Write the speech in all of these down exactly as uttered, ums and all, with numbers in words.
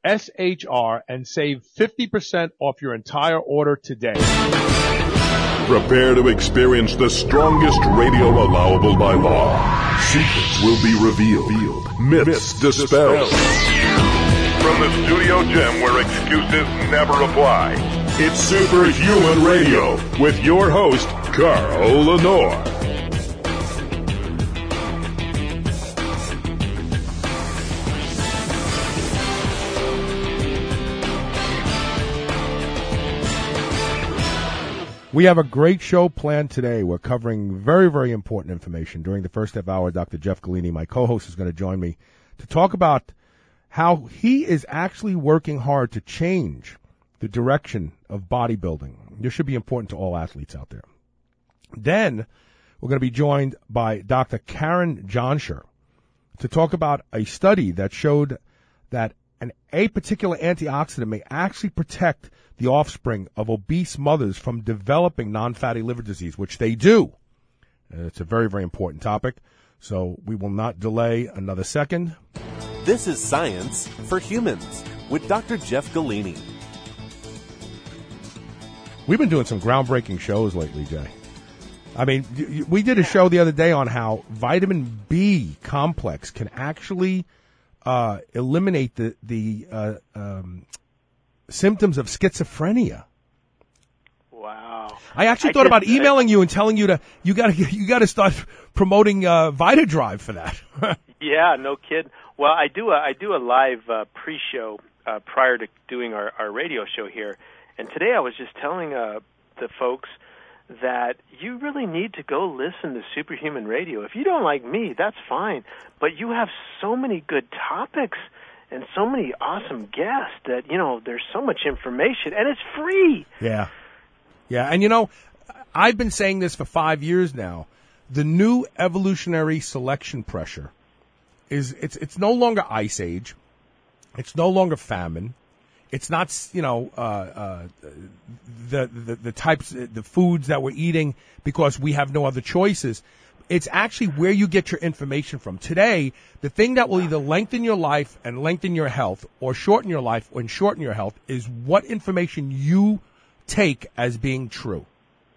S H R and save fifty percent off your entire order today. Prepare to experience the strongest radio allowable by law. Secrets will be revealed. Myths dispelled. From the studio gym where excuses never apply, it's Superhuman Radio with your host, Carl Lenore. We have a great show planned today. We're covering very, very important information. During the first half hour, Doctor Jeff Galini, my co-host, is going to join me to talk about how he is actually working hard to change the direction of bodybuilding. This should be important to all athletes out there. Then we're going to be joined by Doctor Karen Jonscher to talk about a study that showed that an, a particular antioxidant may actually protect the offspring of obese mothers from developing non-fatty liver disease, which they do. And it's a very, very important topic, so we will not delay another second. This is Science for Humans with Doctor Jeff Galini. We've been doing some groundbreaking shows lately, Jay. I mean, we did a show the other day on how vitamin B complex can actually uh, eliminate the, the uh, um, symptoms of schizophrenia. Wow! I actually I thought did, about emailing you and telling you to you got to you got to start promoting uh, VitaDrive for that. Yeah, no kid. Well, I do a I do a live uh, pre-show uh, prior to doing our, our radio show here, and today I was just telling uh, the folks that you really need to go listen to Superhuman Radio. If you don't like me, that's fine, but you have so many good topics and so many awesome guests that, you know, there's so much information, and it's free. Yeah. Yeah, and, you know, I've been saying this for five years now. The new evolutionary selection pressure is, it's it's no longer ice age. It's no longer famine. It's not, you know, uh, uh, the, the, the types, the foods that we're eating because we have no other choices. It's actually where you get your information from. Today, the thing that will either lengthen your life and lengthen your health or shorten your life and shorten your health is what information you take as being true.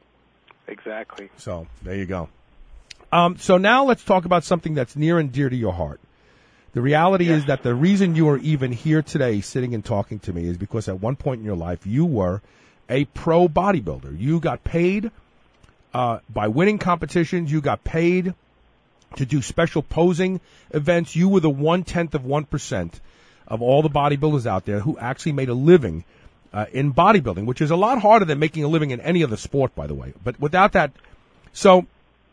Exactly. So, there you go. Um, so now let's talk about something that's near and dear to your heart. The reality yes. is that the reason you are even here today sitting and talking to me is because at one point in your life you were a pro bodybuilder. You got paid Uh, by winning competitions. You got paid to do special posing events. You were the one-tenth of one percent of all the bodybuilders out there who actually made a living uh, in bodybuilding, which is a lot harder than making a living in any other sport, by the way. But without that, so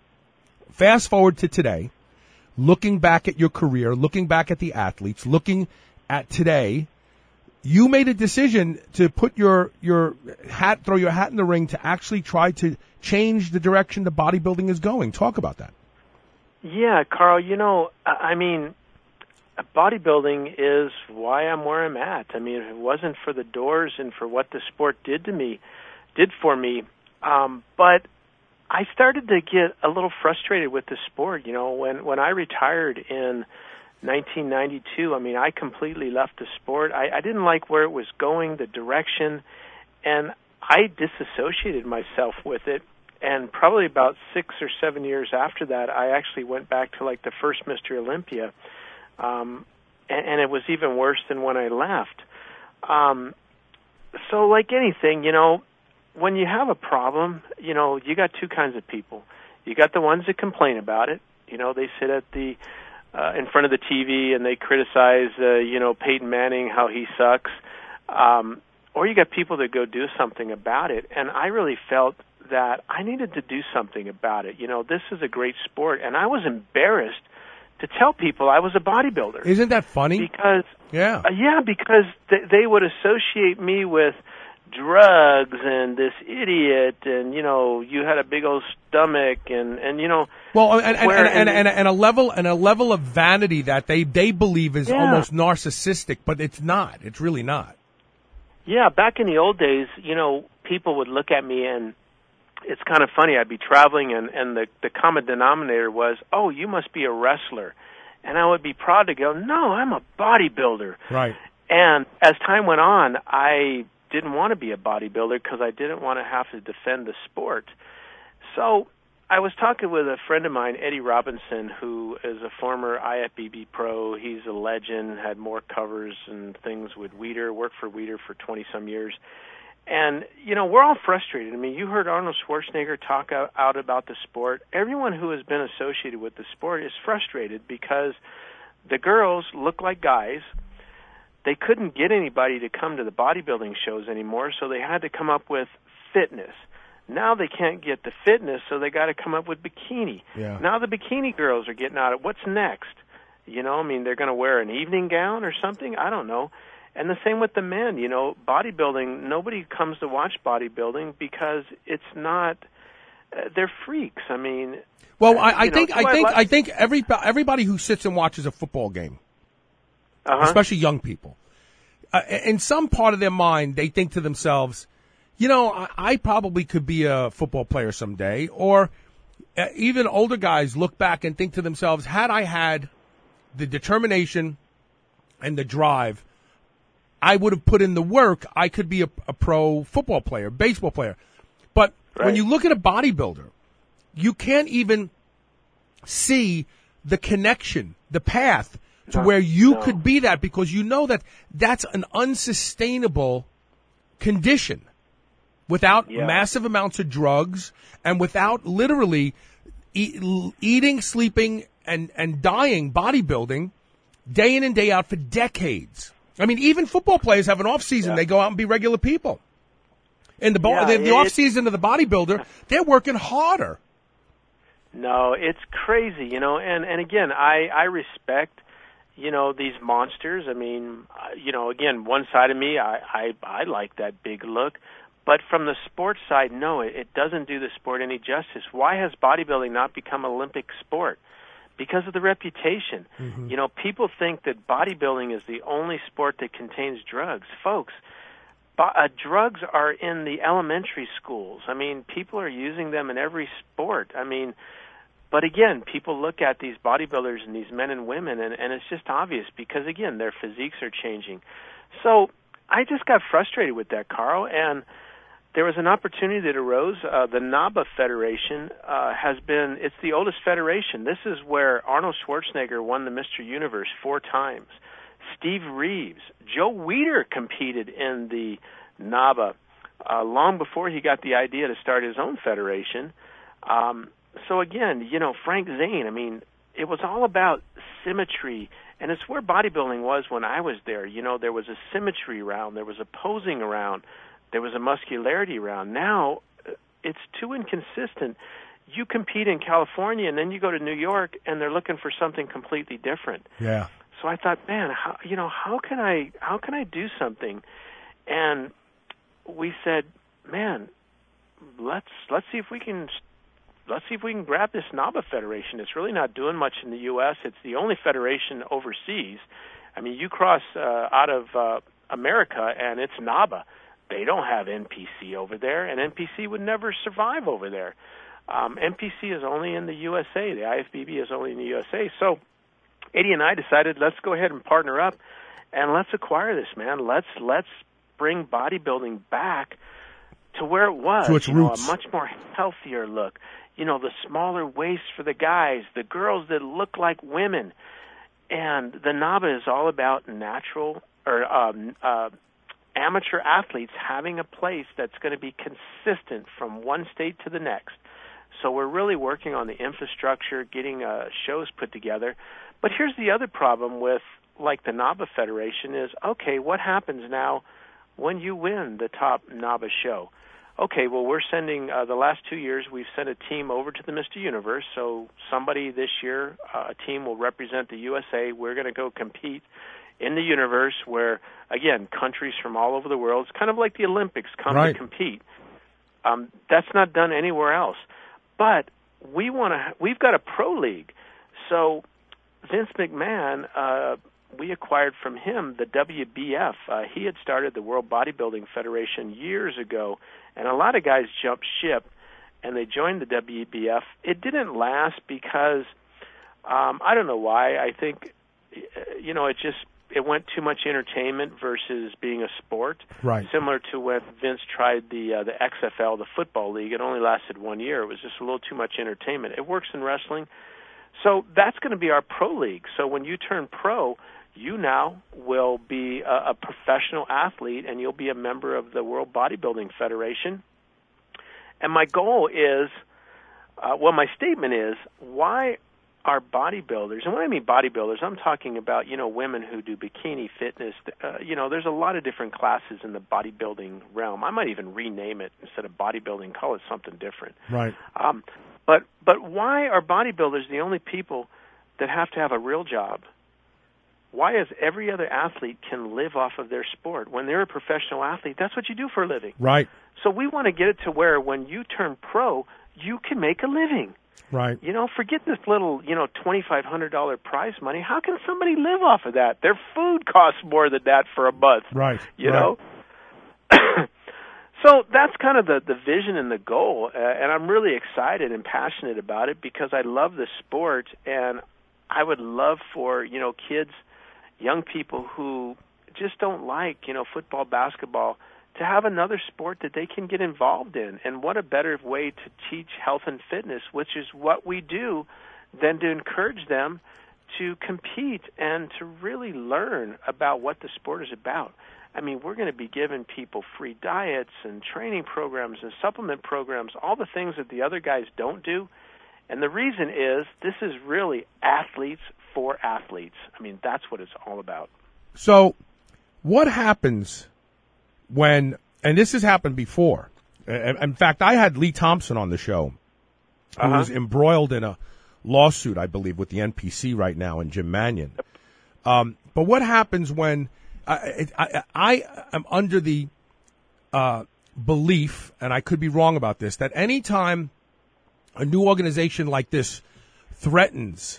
fast forward to today, looking back at your career, looking back at the athletes, looking at today, you made a decision to put your, your hat, throw your hat in the ring to actually try to change the direction the bodybuilding is going. Talk about that. Yeah, Carl, you know, I mean, bodybuilding is why I'm where I'm at. I mean, if it wasn't for the doors and for what the sport did to me, did for me, um, but I started to get a little frustrated with the sport. You know, when, when I retired in nineteen ninety-two, I mean, I completely left the sport. I, I didn't like where it was going, the direction, and I disassociated myself with it. And probably about six or seven years after that, I actually went back to like the first Mister Olympia, um, and, and it was even worse than when I left. Um, so like anything, you know, when you have a problem, you know, you got two kinds of people. You got the ones that complain about it. You know, they sit at the Uh, in front of the T V and they criticize, uh, you know, Peyton Manning, how he sucks. Um, or you got people that go do something about it. And I really felt that I needed to do something about it. You know, this is a great sport. And I was embarrassed to tell people I was a bodybuilder. Isn't that funny? Because, yeah, uh, yeah, because th- they would associate me with drugs and this idiot, and you know, you had a big old stomach, and and you know, well, and and and, and, and, and a level and a level of vanity that they they believe is yeah. almost narcissistic, but it's not. It's really not. Yeah, back in the old days, you know, people would look at me, and it's kind of funny. I'd be traveling, and and the the common denominator was, "Oh, you must be a wrestler," and I would be proud to go, "No, I'm a bodybuilder." Right. And as time went on, I didn't want to be a bodybuilder because I didn't want to have to defend the sport. So I was talking with a friend of mine, Eddie Robinson, who is a former I F B B pro. He's a legend, had more covers and things with Weider, worked for Weider for twenty-some years. And, you know, we're all frustrated. I mean, you heard Arnold Schwarzenegger talk out, out about the sport. Everyone who has been associated with the sport is frustrated because the girls look like guys. They couldn't get anybody to come to the bodybuilding shows anymore, so they had to come up with fitness. Now they can't get the fitness, so they got to come up with bikini. Yeah. Now the bikini girls are getting out of what's next? You know, I mean, they're going to wear an evening gown or something? I don't know. And the same with the men, you know, bodybuilding, nobody comes to watch bodybuilding because it's not, uh, they're freaks. I mean, well, I, I know, think, I I think, like- I think every, everybody who sits and watches a football game, uh-huh. especially young people, uh, in some part of their mind, they think to themselves, you know, I, I probably could be a football player someday. Or uh, even older guys look back and think to themselves, had I had the determination and the drive, I would have put in the work, I could be a, a pro football player, baseball player. But Right. when you look at a bodybuilder, you can't even see the connection, the path to No, where you no. could be that, because you know that that's an unsustainable condition without Yeah. massive amounts of drugs and without literally eat, eating, sleeping, and, and dying bodybuilding day in and day out for decades. I mean, even football players have an off season. Yeah. They go out and be regular people. In the, bo- Yeah, the, the it- off season of the bodybuilder, they're working harder. No, it's crazy, you know, and, and again, I, I respect, you know, these monsters. I mean, uh, you know, again, one side of me, I, I, I like that big look. But from the sports side, no, it, it doesn't do the sport any justice. Why has bodybuilding not become an Olympic sport? Because of the reputation. Mm-hmm. You know, people think that bodybuilding is the only sport that contains drugs. Folks, bo- uh, drugs are in the elementary schools. I mean, people are using them in every sport. I mean, but again, people look at these bodybuilders and these men and women, and, and it's just obvious because, again, their physiques are changing. So I just got frustrated with that, Carl, and there was an opportunity that arose. Uh, the NABA Federation uh, has been, it's the oldest federation. This is where Arnold Schwarzenegger won the Mister Universe four times. Steve Reeves, Joe Weider competed in the NABA uh, long before he got the idea to start his own federation. Um, so again, you know, Frank Zane, I mean, it was all about symmetry, and it's where bodybuilding was when I was there. You know, there was a symmetry around, there was a posing around, there was a muscularity around. Now, it's too inconsistent. You compete in California, and then you go to New York, and they're looking for something completely different. Yeah. So I thought, man, how, you know, how can I, how can I do something? And we said, man, let's let's see if we can, let's see if we can grab this NABA Federation. It's really not doing much in the U S. It's the only federation overseas. I mean, you cross uh, out of uh, America, and it's NABA. They don't have N P C over there, and N P C would never survive over there. Um, N P C is only in the U S A. The I F B B is only in the U S A. So Eddie and I decided, let's go ahead and partner up, and let's acquire this, man. Let's let's bring bodybuilding back to where it was. To its you know, roots. a much more healthier look. You know, the smaller waist for the guys, the girls that look like women. And the NABA is all about natural or um, uh, amateur athletes having a place that's going to be consistent from one state to the next. So we're really working on the infrastructure, getting uh, shows put together. But here's the other problem with, like, the NABA Federation is, okay, what happens now when you win the top NABA show? Okay, well, we're sending, uh, the last two years, we've sent a team over to the Mister Universe. So somebody this year, uh, a team will represent the U S A. We're going to go compete in the universe where, again, countries from all over the world, it's kind of like the Olympics, come Right. to compete. Um, that's not done anywhere else. But we want to. We've got a pro league. So Vince McMahon, uh, we acquired from him the W B F. Uh, he had started the World Bodybuilding Federation years ago, and a lot of guys jumped ship, and they joined the W B F. It didn't last because um, I don't know why. I think you know it just it went too much entertainment versus being a sport. Right. Similar to when Vince tried the uh, the X F L, the football league. It only lasted one year. It was just a little too much entertainment. It works in wrestling. So that's going to be our pro league. So when you turn pro, you now will be a, a professional athlete, and you'll be a member of the World Bodybuilding Federation. And my goal is, uh, well, my statement is, why are bodybuilders, and when I mean bodybuilders, I'm talking about, you know, women who do bikini fitness. Uh, you know, there's a lot of different classes in the bodybuilding realm. I might even rename it instead of bodybuilding, call it something different. Right. Um, but but why are bodybuilders the only people that have to have a real job? Why is every other athlete can live off of their sport? When they're a professional athlete, that's what you do for a living. Right. So we want to get it to where when you turn pro, you can make a living. Right. You know, forget this little, you know, twenty-five hundred dollars prize money. How can somebody live off of that? Their food costs more than that for a month. Right. You right. know? So that's kind of the, the vision and the goal, uh, and I'm really excited and passionate about it because I love the sport, and I would love for, you know, kids, young people who just don't like, you know, football, basketball, to have another sport that they can get involved in. And what a better way to teach health and fitness, which is what we do, than to encourage them to compete and to really learn about what the sport is about. I mean, we're going to be giving people free diets and training programs and supplement programs, all the things that the other guys don't do. And the reason is this is really athletes for athletes. I mean, that's what it's all about. So what happens when, and this has happened before. In fact, I had Lee Thompson on the show, who Uh-huh. was embroiled in a lawsuit, I believe, with the N P C right now, and Jim Mannion. Um, but what happens when I, I, I am under the uh, belief, and I could be wrong about this, that any time a new organization like this threatens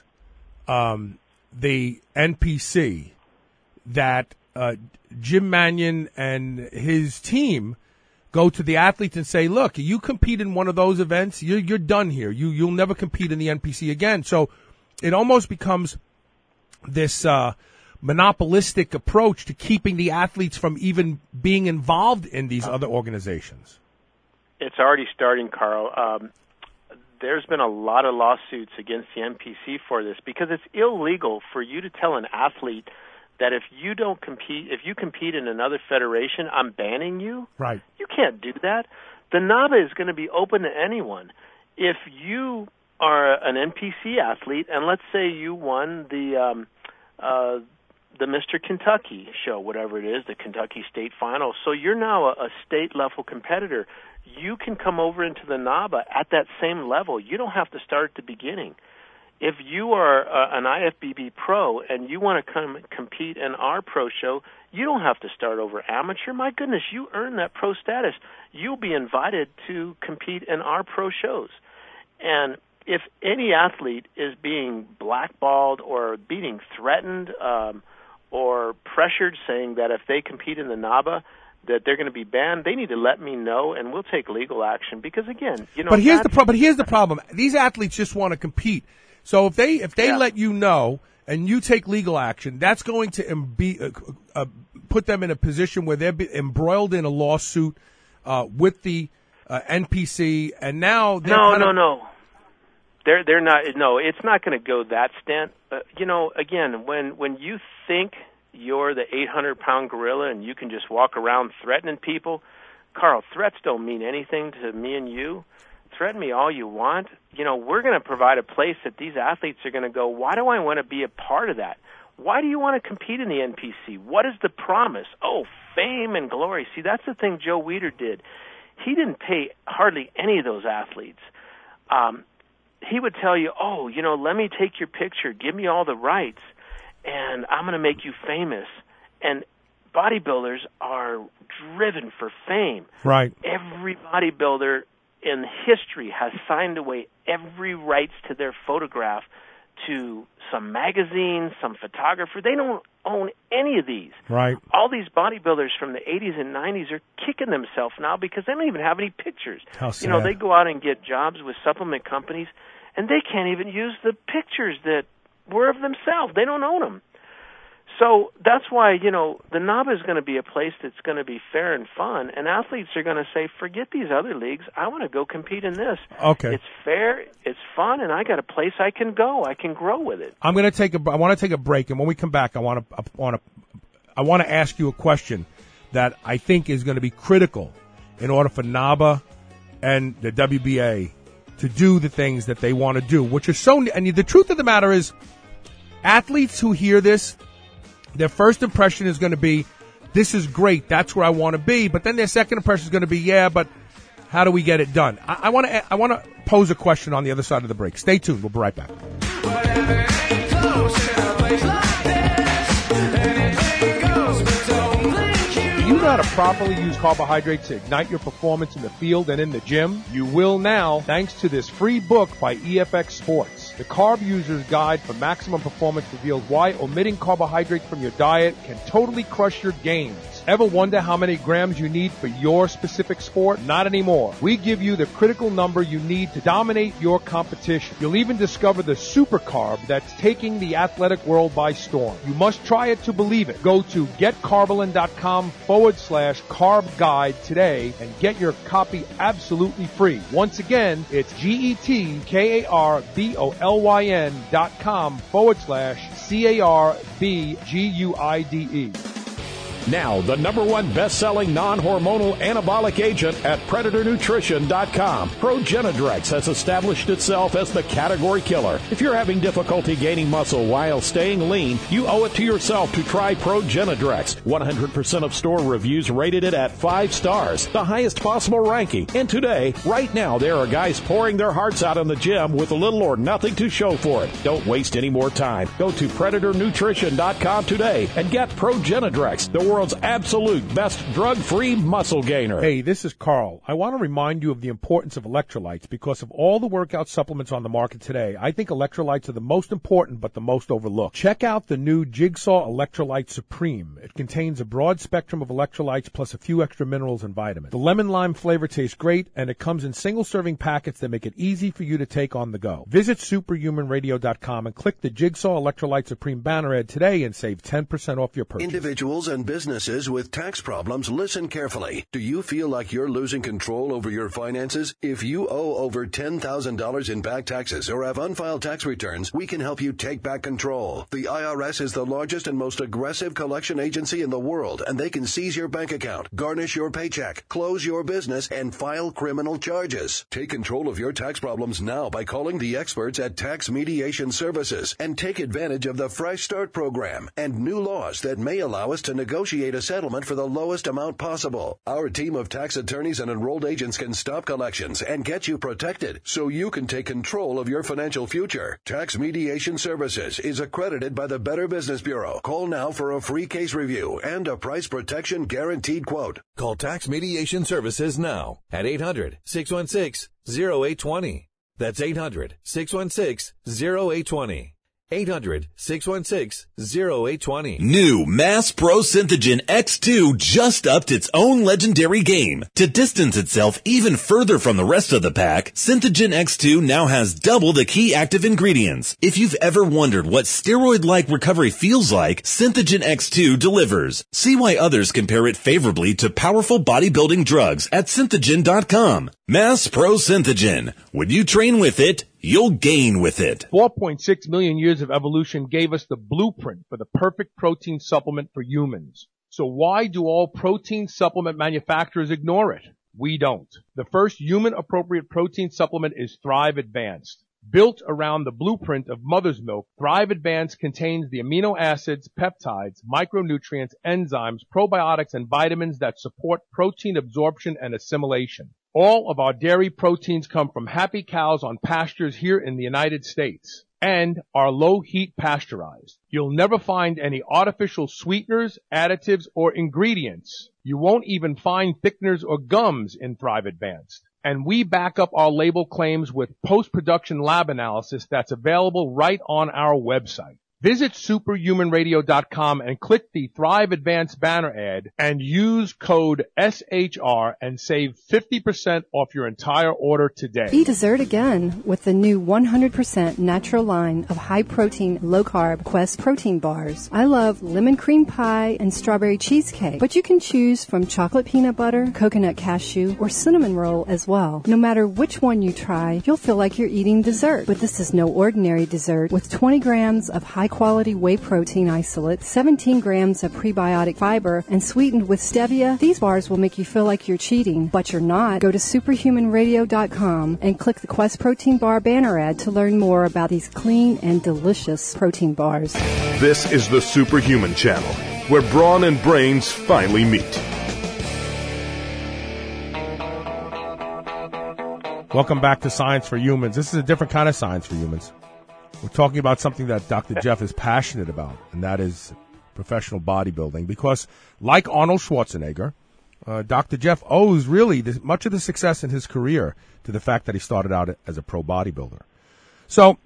um, the N P C, that uh, Jim Mannion and his team go to the athletes and say, look, you compete in one of those events, you're, you're done here. You, you'll never compete in the N P C again. So it almost becomes this uh, monopolistic approach to keeping the athletes from even being involved in these other organizations. It's already starting, Carl. Um, there's been a lot of lawsuits against the N P C for this because it's illegal for you to tell an athlete that if you don't compete, if you compete in another federation, I'm banning you. Right. You can't do that. The NABA is going to be open to anyone. If you are an N P C athlete, and let's say you won the um, uh, the Mister Kentucky show, whatever it is, the Kentucky State Final, so you're now a, a state-level competitor, you can come over into the NABA at that same level. You don't have to start at the beginning. If you are uh, an I F B B pro and you want to come compete in our pro show, you don't have to start over amateur. My goodness, you earn that pro status. You'll be invited to compete in our pro shows. And if any athlete is being blackballed or being threatened um, or pressured, saying that if they compete in the NABA, that they're going to be banned, they need to let me know, and we'll take legal action. Because again, you know. But here's the pro- But here's the problem: these athletes just want to compete. So if they if they Yeah. let you know and you take legal action, that's going to em- be uh, uh, put them in a position where they're be embroiled in a lawsuit uh, with the uh, N P C, and now they're No, kind no, of, no. They're they're not. No, it's not going to go that extent. Uh, you know, again, when when you think you're the eight hundred pound gorilla and you can just walk around threatening people, Carl, threats don't mean anything to me and you. Threaten me all you want. You know, we're going to provide a place that these athletes are going to go, why do I want to be a part of that? Why do you want to compete in the N P C? What is the promise? Oh, fame and glory. See, that's the thing Joe Weider did. He didn't pay hardly any of those athletes. Um, he would tell you, oh, you know, let me take your picture, give me all the rights, and I'm going to make you famous. And bodybuilders are driven for fame. right. Every bodybuilder in history has signed away every rights to their photograph to some magazine, some photographer. They don't own any of these. Right. All these bodybuilders from the eighties and nineties are kicking themselves now because they don't even have any pictures. How You know, sad. they go out and get jobs with supplement companies, and they can't even use the pictures that were of themselves. They don't own them. So that's why, you know, the N A B is going to be a place that's going to be fair and fun, and athletes are going to say, forget these other leagues. I want to go compete in this. Okay. It's fair, it's fun, and I got a place I can go. I can grow with it. I'm going to take a, I want to take a break, and when we come back, I want to, I want to, I want to ask you a question that I think is going to be critical in order for N A B A and the W B A to do the things that they want to do, which is so, and the truth of the matter is, athletes who hear this, their first impression is going to be, this is great, that's where I want to be. But then their second impression is going to be, yeah, but how do we get it done? I, I want to I want to pose a question on the other side of the break. Stay tuned. We'll be right back. Do you know how to properly use carbohydrates to ignite your performance in the field and in the gym? You will now, thanks to this free book by E F X Sports. The Carb User's Guide for Maximum Performance reveals why omitting carbohydrates from your diet can totally crush your gains. Ever wonder how many grams you need for your specific sport? Not anymore. We give you the critical number you need to dominate your competition. You'll even discover the super carb that's taking the athletic world by storm. You must try it to believe it. Go to getcarbolin.com forward slash carb guide today and get your copy absolutely free. Once again, it's G-E-T-K-A-R-B-O-L-Y-N dot com forward slash C-A-R-B-G-U-I-D-E. Now, the number one best-selling non-hormonal anabolic agent at Predator Nutrition dot com. Progenadrex has established itself as the category killer. If you're having difficulty gaining muscle while staying lean, you owe it to yourself to try Progenadrex. one hundred percent of store reviews rated it at five stars, the highest possible ranking. And today, right now, there are guys pouring their hearts out in the gym with little or nothing to show for it. Don't waste any more time. Go to Predator Nutrition dot com today and get Progenadrex, the world's absolute best drug-free muscle gainer. Hey, this is Carl. I want to remind you of the importance of electrolytes because of all the workout supplements on the market today. I think electrolytes are the most important but the most overlooked. Check out the new Jigsaw Electrolyte Supreme. It contains a broad spectrum of electrolytes plus a few extra minerals and vitamins. The lemon lime flavor tastes great, and it comes in single-serving packets that make it easy for you to take on the go. Visit superhuman radio dot com and click the Jigsaw Electrolyte Supreme banner ad today and save ten percent off your purchase. Individuals and businesses Businesses with tax problems, listen carefully. Do you feel like you're losing control over your finances? If you owe over ten thousand dollars in back taxes or have unfiled tax returns, we can help you take back control. The I R S is the largest and most aggressive collection agency in the world, and they can seize your bank account, garnish your paycheck, close your business, and file criminal charges. Take control of your tax problems now by calling the experts at Tax Mediation Services and take advantage of the Fresh Start program and new laws that may allow us to negotiate a settlement for the lowest amount possible. Our team of tax attorneys and enrolled agents can stop collections and get you protected so you can take control of your financial future. Tax Mediation Services is accredited by the Better Business Bureau. Call now for a free case review and a price protection guaranteed quote. Call Tax Mediation Services now at eight hundred, six one six, zero eight two zero. That's eight hundred, six one six, zero eight two zero. eight hundred, six one six, zero eight two zero. New Mass Pro Synthogen X two just upped its own legendary game. To distance itself even further from the rest of the pack, Synthogen X two now has double the key active ingredients. If you've ever wondered what steroid-like recovery feels like, Synthogen X two delivers. See why others compare it favorably to powerful bodybuilding drugs at synthogen dot com. Mass Pro Synthogen. When you train with it, you'll gain with it. four point six million years of evolution gave us the blueprint for the perfect protein supplement for humans. So why do all protein supplement manufacturers ignore it? We don't. The first human-appropriate protein supplement is Thrive Advanced. Built around the blueprint of mother's milk, Thrive Advanced contains the amino acids, peptides, micronutrients, enzymes, probiotics, and vitamins that support protein absorption and assimilation. All of our dairy proteins come from happy cows on pastures here in the United States and are low-heat pasteurized. You'll never find any artificial sweeteners, additives, or ingredients. You won't even find thickeners or gums in Thrive Advanced. And we back up our label claims with post-production lab analysis that's available right on our website. Visit superhuman radio dot com and click the Thrive Advanced banner ad and use code S H R and save fifty percent off your entire order today. Be dessert again with the new one hundred percent natural line of high-protein, low-carb Quest protein bars. I love lemon cream pie and strawberry cheesecake, but you can choose from chocolate peanut butter, coconut cashew, or cinnamon roll as well. No matter which one you try, you'll feel like you're eating dessert. But this is no ordinary dessert. With twenty grams of high-quality whey protein isolate, seventeen grams of prebiotic fiber, and sweetened with stevia, these bars will make you feel like you're cheating, but you're not. Go to superhuman radio dot com and click the Quest Protein Bar banner ad to learn more about these clean and delicious protein bars. This is the Superhuman Channel, where brawn and brains finally meet. Welcome back to Science for Humans. This is a different kind of science for humans. We're talking about something that Doctor Jeff is passionate about, and that is professional bodybuilding. Because, like Arnold Schwarzenegger, uh, Doctor Jeff owes really this, much of the success in his career to the fact that he started out as a pro bodybuilder. So,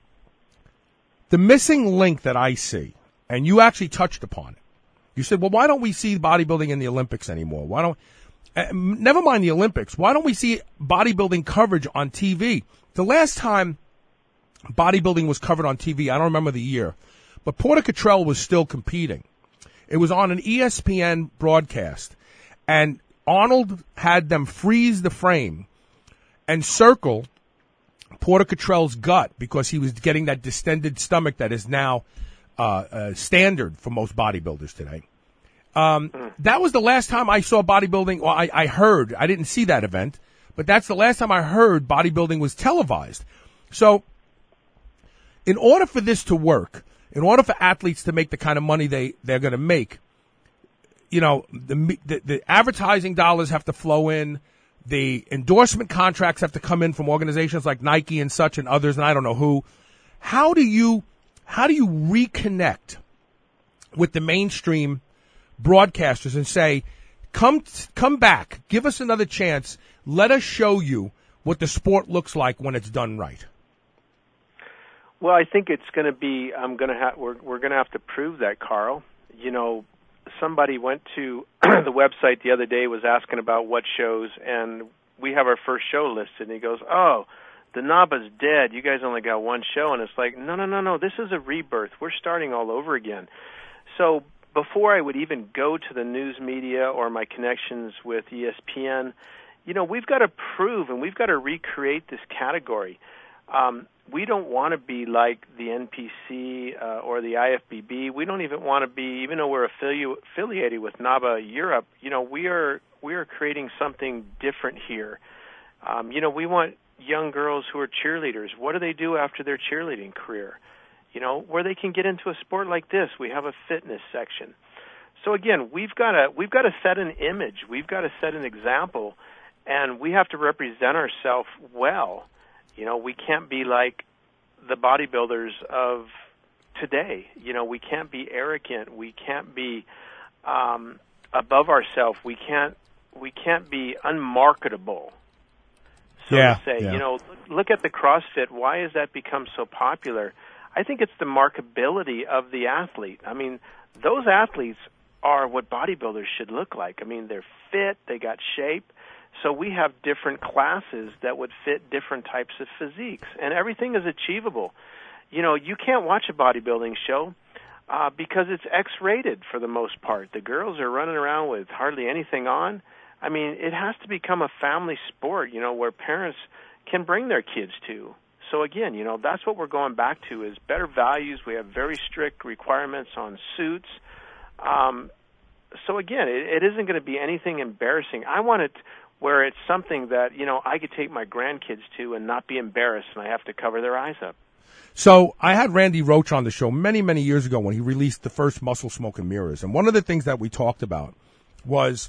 the missing link that I see, and you actually touched upon it. You said, well, why don't we see bodybuilding in the Olympics anymore? Why don't, uh, never mind the Olympics, why don't we see bodybuilding coverage on T V? The last time bodybuilding was covered on T V, I don't remember the year, but Porter Cottrell was still competing. It was on an E S P N broadcast, and Arnold had them freeze the frame and circle Porter Cottrell's gut because he was getting that distended stomach that is now uh, uh, standard for most bodybuilders today. Um, that was the last time I saw bodybuilding, or I, I heard, I didn't see that event, but that's the last time I heard bodybuilding was televised. So, in order for this to work, in order for athletes to make the kind of money they, they're going to make, you know, the, the the advertising dollars have to flow in, the endorsement contracts have to come in from organizations like Nike and such and others, and I don't know who. How do you how do you reconnect with the mainstream broadcasters and say, come come back, give us another chance, let us show you what the sport looks like when it's done right? Well, I think it's going to be. I'm going to have. We're we're going to have to prove that, Carl. You know, somebody went to the website the other day, was asking about what shows, and we have our first show listed. And he goes, "Oh, the NABA's dead. You guys only got one show." And it's like, no, no, no, no. This is a rebirth. We're starting all over again. So before I would even go to the news media or my connections with E S P N, you know, we've got to prove and we've got to recreate this category. Um, we don't want to be like the N P C uh, or the I F B B. We don't even want to be, even though we're affili- affiliated with NABA Europe, you know, we are we are creating something different here. Um, you know, we want young girls who are cheerleaders. What do they do after their cheerleading career? You know, where they can get into a sport like this. We have a fitness section. So again, we've got to we've got to set an image. We've got to set an example, and we have to represent ourselves well. You know, we can't be like the bodybuilders of today. You know, we can't be arrogant. We can't be um, above ourselves. We can't we can't be unmarketable, so yeah, to say. Yeah. You know, look at the CrossFit. Why has that become so popular? I think it's the marketability of the athlete. I mean, those athletes are what bodybuilders should look like. I mean, they're fit. They got shape. So we have different classes that would fit different types of physiques, and everything is achievable. You know, you can't watch a bodybuilding show uh, because it's X-rated for the most part. The girls are running around with hardly anything on. I mean, it has to become a family sport, you know, where parents can bring their kids to. So again, you know, that's what we're going back to is better values. We have very strict requirements on suits. Um, so again, it, it isn't going to be anything embarrassing. I want it where it's something that, you know, I could take my grandkids to and not be embarrassed and I have to cover their eyes up. So I had Randy Roach on the show many, many years ago when he released the first Muscle, Smoke, and Mirrors. And one of the things that we talked about was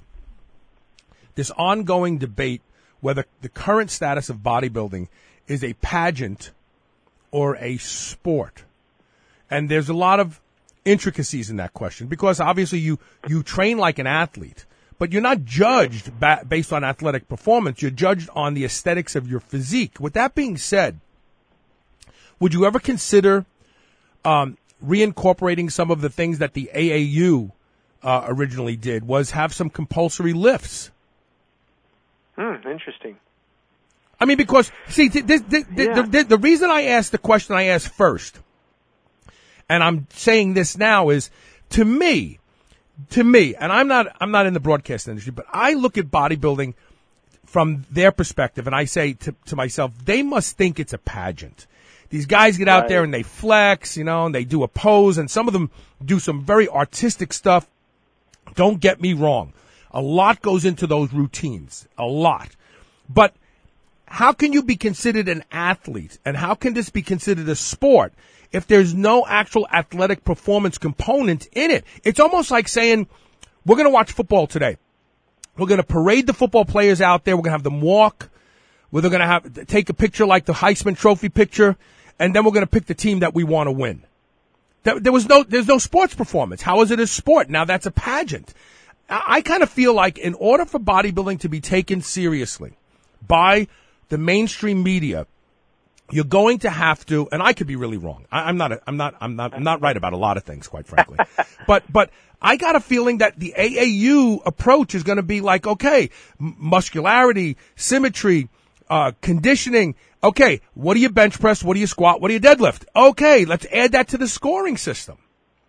this ongoing debate whether the current status of bodybuilding is a pageant or a sport. And there's a lot of intricacies in that question because obviously you, you train like an athlete. But you're not judged ba- based on athletic performance. You're judged on the aesthetics of your physique. With that being said, would you ever consider um, reincorporating some of the things that the A A U uh, originally did, was have some compulsory lifts. Hmm, interesting. I mean, because, see, th- th- th- th- Yeah. the, the, the reason I asked the question I asked first, and I'm saying this now, is to me, to me, and I'm not, I'm not in the broadcast industry, but I look at bodybuilding from their perspective, and I say to, to myself, they must think it's a pageant. These guys get out Right. there and they flex, you know, and they do a pose, and some of them do some very artistic stuff. Don't get me wrong. A lot goes into those routines. A lot. But how can you be considered an athlete, and how can this be considered a sport if there's no actual athletic performance component in it? It's almost like saying, we're going to watch football today. We're going to parade the football players out there. We're going to have them walk. We're going to have take a picture like the Heisman Trophy picture, and then we're going to pick the team that we want to win. There, there was no, there's no sports performance. How is it a sport? Now that's a pageant. I, I kind of feel like in order for bodybuilding to be taken seriously by the mainstream media, you're going to have to, and I could be really wrong. I, I'm not, a, I'm not, I'm not, I'm not right about a lot of things, quite frankly. but, but I got a feeling that the A A U approach is going to be like, okay, m- muscularity, symmetry, uh, conditioning. Okay, what do you bench press? What do you squat? What do you deadlift? Okay, let's add that to the scoring system.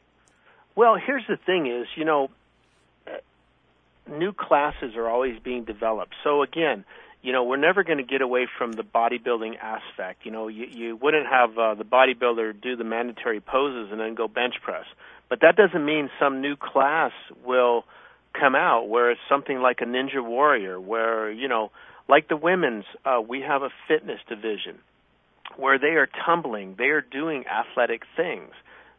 Well, here's the thing is, you know, uh, new classes are always being developed. So again, you know, we're never going to get away from the bodybuilding aspect. You know, you, you wouldn't have uh, the bodybuilder do the mandatory poses and then go bench press. But that doesn't mean some new class will come out where it's something like a Ninja Warrior, where, you know, like the women's, uh, we have a fitness division where they are tumbling, they are doing athletic things.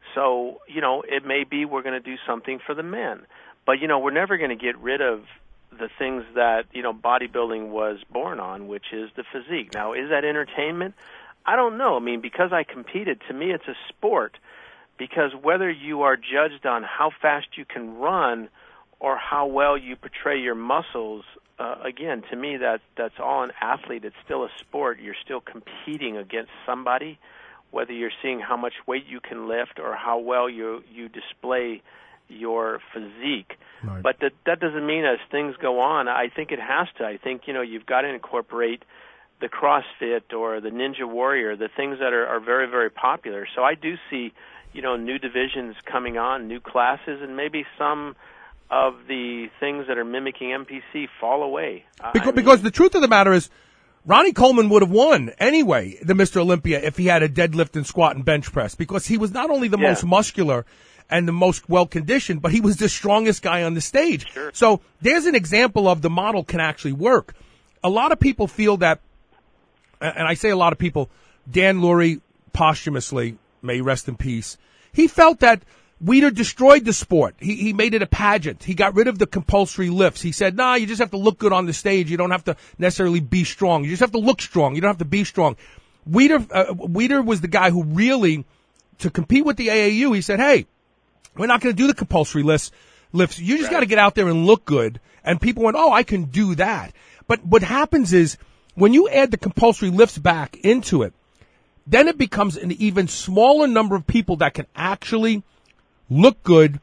So, you know, it may be we're going to do something for the men. But, you know, we're never going to get rid of the things that, you know, bodybuilding was born on, which is the physique. Now, is that entertainment? I don't know. I mean, because I competed, to me it's a sport, because whether you are judged on how fast you can run or how well you portray your muscles, uh, again, to me that that's all an athlete. It's still a sport. You're still competing against somebody, whether you're seeing how much weight you can lift or how well you you display your physique. Right. But that that doesn't mean as things go on, I think it has to. I think, you know, you've got to incorporate the CrossFit or the Ninja Warrior, the things that are, are very, very popular. So I do see, you know, new divisions coming on, new classes, and maybe some of the things that are mimicking M P C fall away. Because, I mean, because the truth of the matter is, Ronnie Coleman would have won anyway, the Mister Olympia, if he had a deadlift and squat and bench press, because he was not only the Yeah. most muscular and the most well-conditioned, but he was the strongest guy on the stage. Sure. So there's an example of the model can actually work. A lot of people feel that, and I say a lot of people, Dan Lurie, posthumously, may he rest in peace, he felt that Weider destroyed the sport. He, he made it a pageant. He got rid of the compulsory lifts. He said, nah, you just have to look good on the stage. You don't have to necessarily be strong. You just have to look strong. You don't have to be strong. Weider, uh, Weider was the guy who really, to compete with the A A U, he said, hey, we're not going to do the compulsory lifts. Lifts. You just Right. got to get out there and look good. And people went, oh, I can do that. But what happens is when you add the compulsory lifts back into it, then it becomes an even smaller number of people that can actually look good,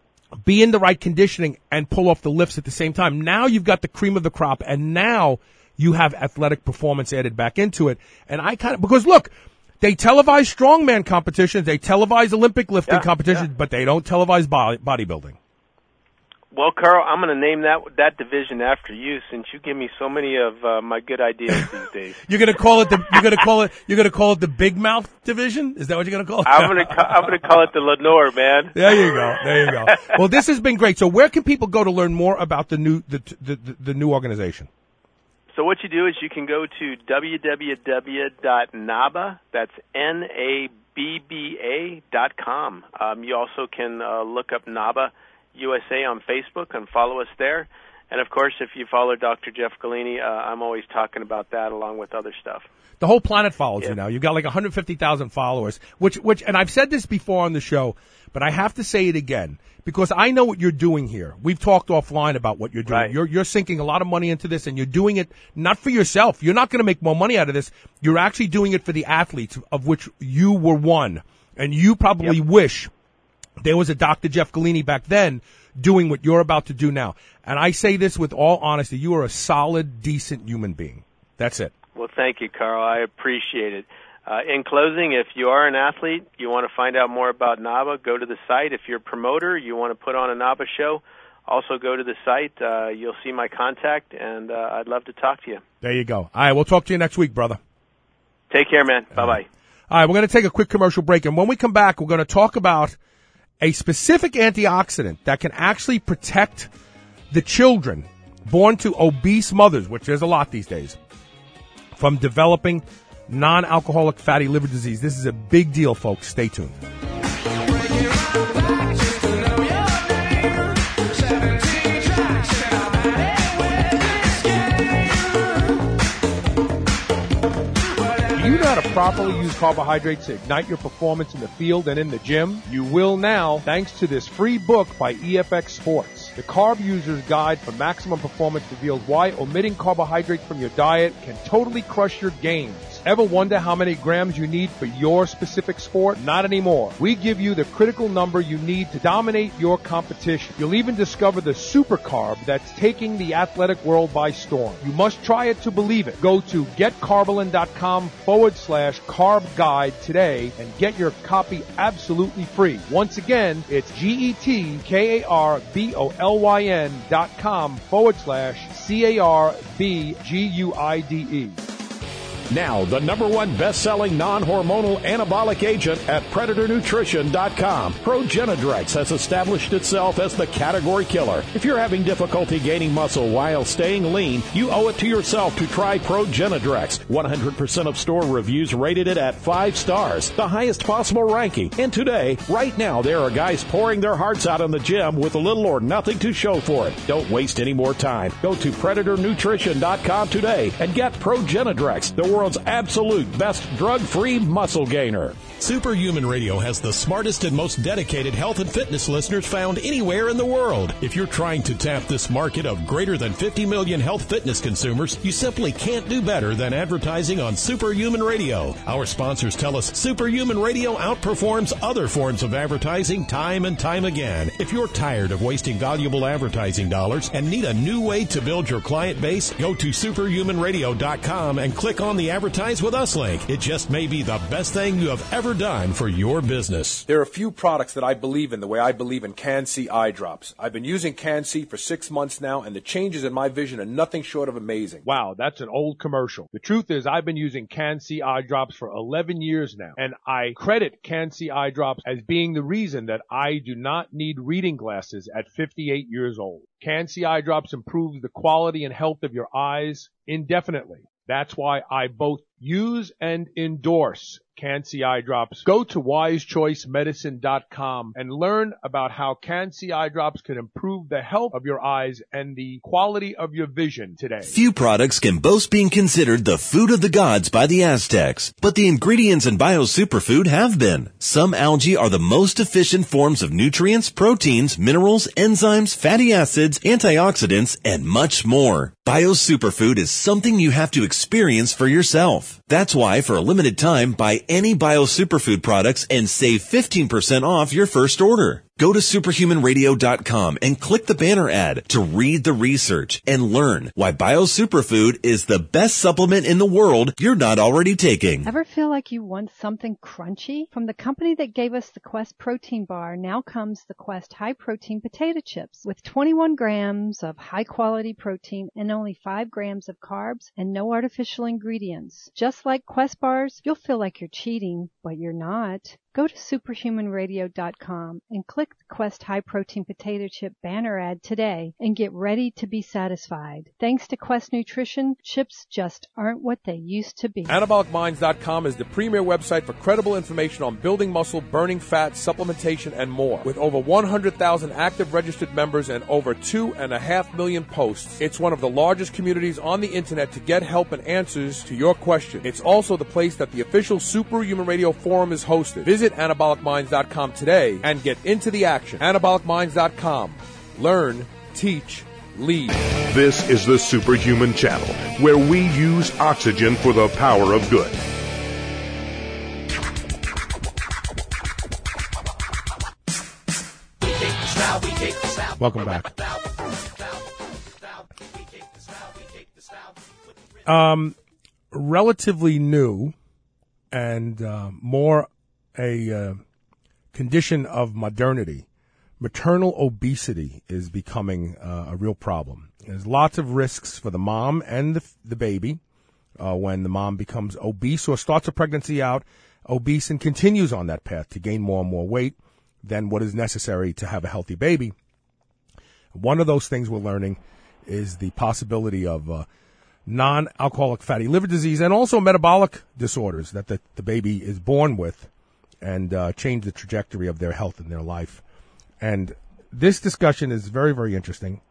be in the right conditioning, and pull off the lifts at the same time. Now you've got the cream of the crop, and now you have athletic performance added back into it. And I kind of, because look, they televise strongman competitions, they televise Olympic lifting Yeah, competitions, yeah. but they don't televise body, bodybuilding. Well, Carl, I'm going to name that that division after you, since you give me so many of uh, my good ideas these days. You're gonna call it the you're gonna call it you're gonna call it the Big Mouth division? Is that what you're gonna call it? I'm going to ca- I'm going to call it the Lenore, man. There you go. There you go. Well, this has been great. So, where can people go to learn more about the new the the, the, the new organization? So what you do is you can go to w w w dot naba, that's N A B B A dot com. Um, you also can uh, look up NABA U S A on Facebook and follow us there. And, of course, if you follow Doctor Jeff Galini, uh, I'm always talking about that along with other stuff. The whole planet follows Yeah. you now. You've got like one hundred fifty thousand followers, which, which, and I've said this before on the show, but I have to say it again because I know what you're doing here. We've talked offline about what you're doing. Right. You're, you're sinking a lot of money into this and you're doing it not for yourself. You're not going to make more money out of this. You're actually doing it for the athletes of which you were one. And you probably Yep. wish there was a Doctor Jeff Galini back then doing what you're about to do now. And I say this with all honesty. You are a solid, decent human being. That's it. Well, thank you, Carl. I appreciate it. Uh, in closing, if you are an athlete, you want to find out more about NABA, go to the site. If you're a promoter, you want to put on a NABA show, also go to the site. Uh, you'll see my contact, and uh, I'd love to talk to you. There you go. All right, we'll talk to you next week, brother. Take care, man. Bye-bye. All right, we're going to take a quick commercial break, and when we come back, we're going to talk about a specific antioxidant that can actually protect the children born to obese mothers, which there's a lot these days, from developing non-alcoholic fatty liver disease. This is a big deal, folks. Stay tuned. Do you know how to properly use carbohydrates to ignite your performance in the field and in the gym? You will now, thanks to this free book by E F X Sports. The Carb User's Guide for Maximum Performance reveals why omitting carbohydrates from your diet can totally crush your gains. Ever wonder how many grams you need for your specific sport? Not anymore. We give you the critical number you need to dominate your competition. You'll even discover the super carb that's taking the athletic world by storm. You must try it to believe it. Go to getcarbolin.com forward slash carb guide today and get your copy absolutely free. Once again, it's G-E-T-K-A-R-B-O-L-Y-N dot com forward slash C-A-R-B-G-U-I-D-E. Now, the number one best-selling non-hormonal anabolic agent at Predator Nutrition dot com. Progenadrex has established itself as the category killer. If you're having difficulty gaining muscle while staying lean, you owe it to yourself to try Progenadrex. one hundred percent of store reviews rated it at five stars, the highest possible ranking. And today, right now, there are guys pouring their hearts out in the gym with little or nothing to show for it. Don't waste any more time. Go to Predator Nutrition dot com today and get Progenadrex, the world's absolute best drug-free muscle gainer. Superhuman Radio has the smartest and most dedicated health and fitness listeners found anywhere in the world. If you're trying to tap this market of greater than fifty million health fitness consumers, you simply can't do better than advertising on Superhuman Radio. Our sponsors tell us Superhuman Radio outperforms other forms of advertising time and time again. If you're tired of wasting valuable advertising dollars and need a new way to build your client base, go to Superhuman Radio dot com and click on the Advertise With Us link. It just may be the best thing you have ever done for your business. There are a few products that I believe in the way I believe in Can-C eye drops. I've been using Can-C for six months now, and the changes in my vision are nothing short of amazing. Wow, that's an old commercial. The truth is I've been using Can-C eye drops for eleven years now, and I credit Can-C eye drops as being the reason that I do not need reading glasses at fifty-eight years old. Can-C eye drops improves the quality and health of your eyes indefinitely. That's why I both use and endorse Can-C eye drops. Go to wise choice medicine dot com and learn about how Can-C eye drops can improve the health of your eyes and the quality of your vision today. Few products can boast being considered the food of the gods by the Aztecs, but the ingredients in Bio Superfood have been. Some algae are the most efficient forms of nutrients, proteins, minerals, enzymes, fatty acids, antioxidants, and much more. Bio Superfood is something you have to experience for yourself. That's why, for a limited time, buy any Bio Superfood products and save fifteen percent off your first order. Go to Superhuman Radio dot com and click the banner ad to read the research and learn why Bio Superfood is the best supplement in the world you're not already taking. Ever feel like you want something crunchy? From the company that gave us the Quest protein bar, now comes the Quest high protein potato chips with twenty-one grams of high quality protein and only five grams of carbs and no artificial ingredients. Just like Quest bars, you'll feel like you're cheating, but you're not. Go to Superhuman Radio dot com and click the Quest High Protein Potato Chip banner ad today and get ready to be satisfied. Thanks to Quest Nutrition, chips just aren't what they used to be. Anabolic Minds dot com is the premier website for credible information on building muscle, burning fat, supplementation, and more. With over one hundred thousand active registered members and over two and a half million posts, it's one of the largest communities on the internet to get help and answers to your questions. It's also the place that the official Superhuman Radio Forum is hosted. Visit Anabolic Minds dot com today and get into the action. Anabolic Minds dot com. Learn, teach, lead. This is the Superhuman Channel, where we use oxygen for the power of good. Welcome back. Um, relatively new and uh, more a uh, condition of modernity. Maternal obesity is becoming uh, a real problem. There's lots of risks for the mom and the, the baby uh, when the mom becomes obese or starts a pregnancy out obese and continues on that path to gain more and more weight than what is necessary to have a healthy baby. One of those things we're learning is the possibility of uh, non-alcoholic fatty liver disease and also metabolic disorders that the, the baby is born with and uh, change the trajectory of their health in their life. And this discussion is very, very interesting.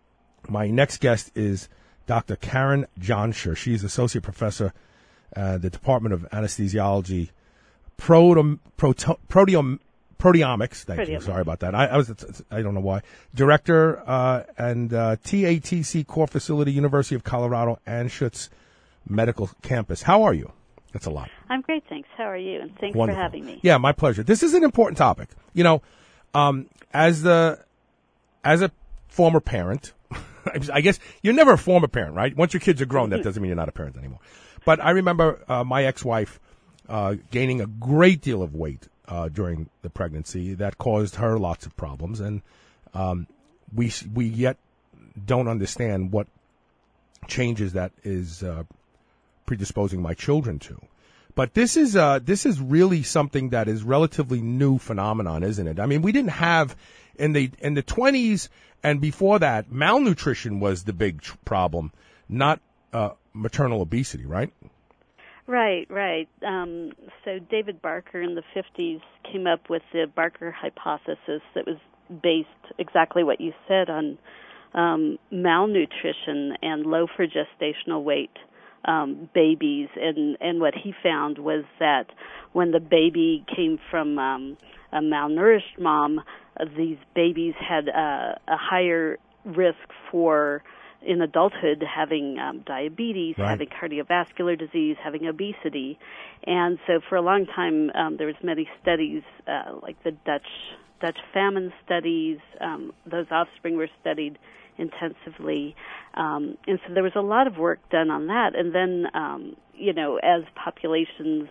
My next guest is Doctor Karen Johnscher. She's Associate Professor at the Department of Anesthesiology, Proteom, Proto, Proteom, Proteomics. Thank Proteomics. you. Sorry about that. I, I was, I don't know why. Director uh, and uh, T A T C Core Facility, University of Colorado, Anschutz Medical Campus. How are you? That's a lot. I'm great, thanks. How are you? And thanks Wonderful. for having me. Yeah, my pleasure. This is an important topic. You know, um, as the as a former parent, I guess you're never a former parent, right? Once your kids are grown, that doesn't mean you're not a parent anymore. But I remember uh, my ex-wife uh, gaining a great deal of weight uh, during the pregnancy that caused her lots of problems, and um, we we yet don't understand what changes that is uh, predisposing my children to. But this is uh, this is really something that is relatively new phenomenon, isn't it? I mean, we didn't have in the in the twenties and before that, malnutrition was the big tr- problem, not uh, maternal obesity, right? Right, right. Um, so David Barker in the fifties came up with the Barker hypothesis that was based exactly what you said on um, malnutrition and low for gestational weight um, babies. And, and what he found was that when the baby came from um, a malnourished mom, uh, these babies had uh, a higher risk for in adulthood having um, diabetes, right. having cardiovascular disease, having obesity. And so for a long time, um, there was many studies, uh, like the Dutch Dutch famine studies. Um, those offspring were studied intensively. Um, and so there was a lot of work done on that. And then, um, you know, as populations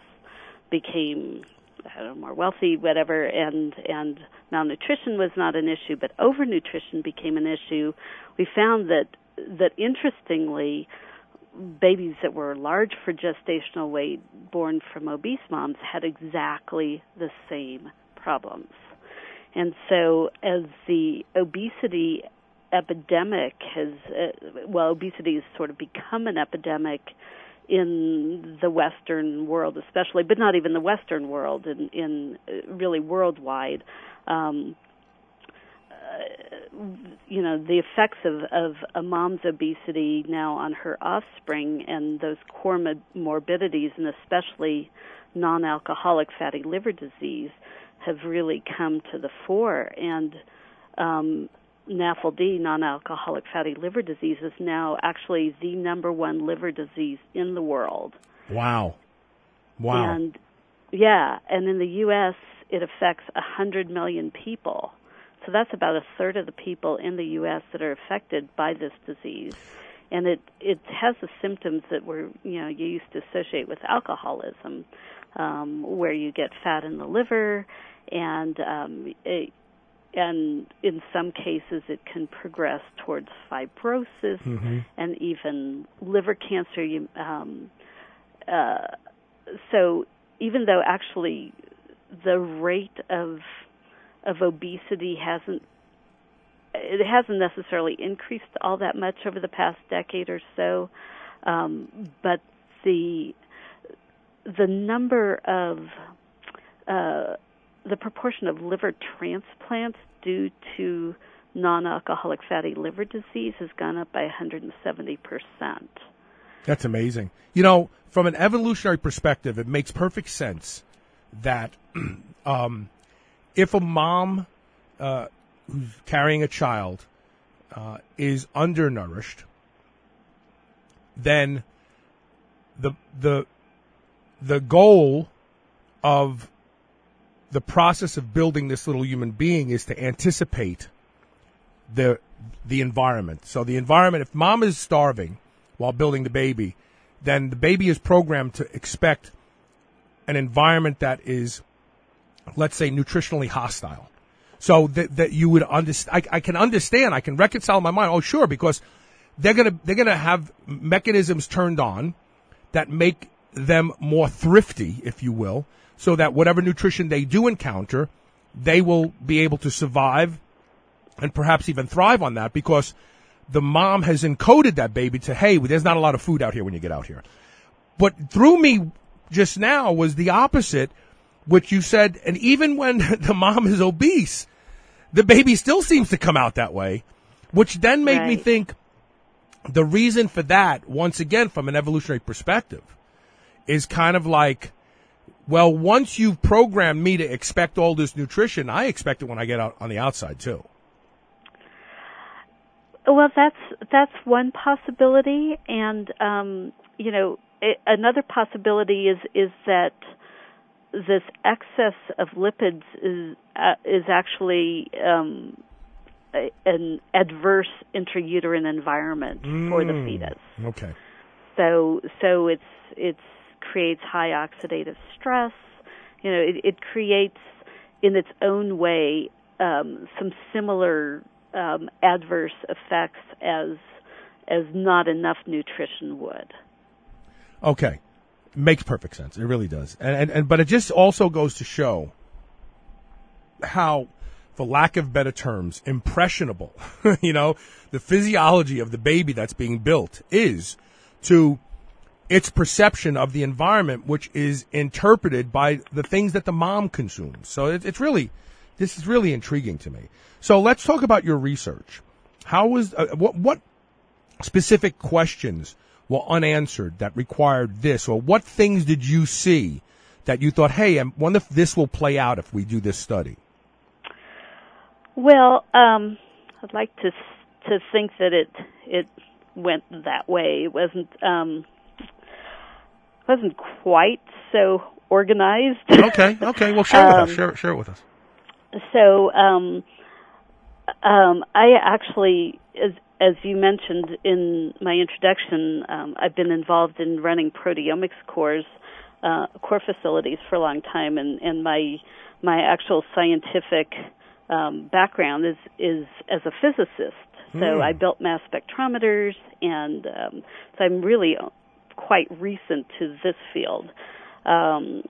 became I don't know, more wealthy, whatever, and, and malnutrition was not an issue, but overnutrition became an issue. We found that that interestingly, babies that were large for gestational weight born from obese moms had exactly the same problems. And so as the obesity epidemic has, uh, well, obesity has sort of become an epidemic in the Western world especially, but not even the Western world, in, in uh, really worldwide, um, uh, you know, the effects of, of a mom's obesity now on her offspring and those core morbidities, and especially non-alcoholic fatty liver disease, have really come to the fore. And um, N A F L D, non-alcoholic fatty liver disease, is now actually the number one liver disease in the world. Wow. Wow. And, yeah, and in the U S, it affects one hundred million people. So that's about a third of the people in the U S that are affected by this disease. And it, it has the symptoms that were, you know, you used to associate with alcoholism, um, where you get fat in the liver, and um, it, and in some cases it can progress towards fibrosis mm-hmm. and even liver cancer. You, um, uh, so even though actually the rate of of obesity hasn't it hasn't necessarily increased all that much over the past decade or so, um, but the the number of uh, the proportion of liver transplants due to non-alcoholic fatty liver disease has gone up by one hundred seventy percent. That's amazing. You know, from an evolutionary perspective, it makes perfect sense that um, if a mom uh, who's carrying a child uh, is undernourished, then the the the goal of the process of building this little human being is to anticipate the the environment. So the environment, if mom is starving while building the baby, then the baby is programmed to expect an environment that is, let's say, nutritionally hostile. So that that you would understand. I, I can understand. I can reconcile in my mind. Oh, sure, because they're gonna they're gonna have mechanisms turned on that make them more thrifty, if you will, so that whatever nutrition they do encounter, they will be able to survive and perhaps even thrive on that, because the mom has encoded that baby to, hey, there's not a lot of food out here when you get out here. What threw me just now was the opposite, which you said, and even when the mom is obese, the baby still seems to come out that way, which then made right. me think the reason for that, once again, from an evolutionary perspective, is kind of like, well, once you've programmed me to expect all this nutrition, I expect it when I get out on the outside too. Well, that's that's one possibility, and um, you know, it, another possibility is is that this excess of lipids is uh, is actually um, a, an adverse intrauterine environment mm, for the fetus. Okay. So so it's it's creates high oxidative stress. You know, it, it creates in its own way um, some similar um, adverse effects as as not enough nutrition would. Okay. Makes perfect sense. It really does. And, and, and but it just also goes to show how, for lack of better terms, impressionable, you know, the physiology of the baby that's being built is to its perception of the environment, which is interpreted by the things that the mom consumes. So it, it's really, this is really intriguing to me. So let's talk about your research. How was, uh, what, what specific questions were unanswered that required this, or what things did you see that you thought, hey, I wonder if this will play out if we do this study? Well, um, I'd like to to think that it it went that way. It wasn't um, wasn't quite so organized. Okay, okay. Well, share um, with us. Share, share it with us. So, um, um, I actually, as as you mentioned in my introduction, um, I've been involved in running proteomics cores, uh, core facilities for a long time, and, and my my actual scientific um, background is is as a physicist. So mm. I built mass spectrometers, and um, so I'm really quite recent to this field. Um,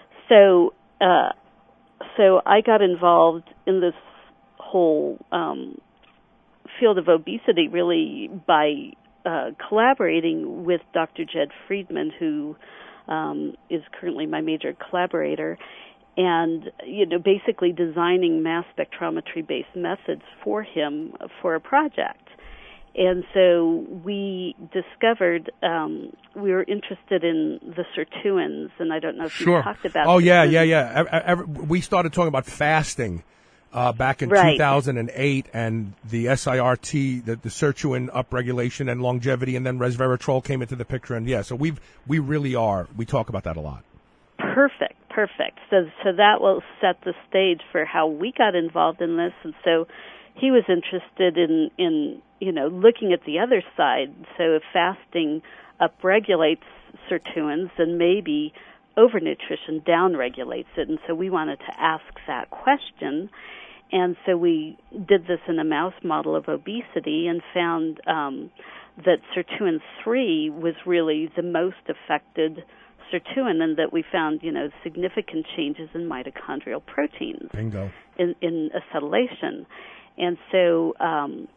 so uh, so I got involved in this whole um, field of obesity really by uh, collaborating with Doctor Jed Friedman, who um, is currently my major collaborator, and you know, basically designing mass spectrometry-based methods for him for a project. And so we discovered um, we were interested in the sirtuins, and I don't know if sure. you talked about. Oh yeah, yeah, yeah. Every, we started talking about fasting uh, back in right. two thousand eight, and the S I R T, the, the sirtuin upregulation and longevity, and then resveratrol came into the picture. And yeah, so we've we really are we talk about that a lot. Perfect, perfect. So so that will set the stage for how we got involved in this, and so he was interested in in you know, looking at the other side. So if fasting upregulates sirtuins, then maybe overnutrition downregulates it. And so we wanted to ask that question. And so we did this in a mouse model of obesity and found um, that sirtuin three was really the most affected sirtuin, and that we found, you know, significant changes in mitochondrial proteins. Bingo. In, in acetylation. And so um,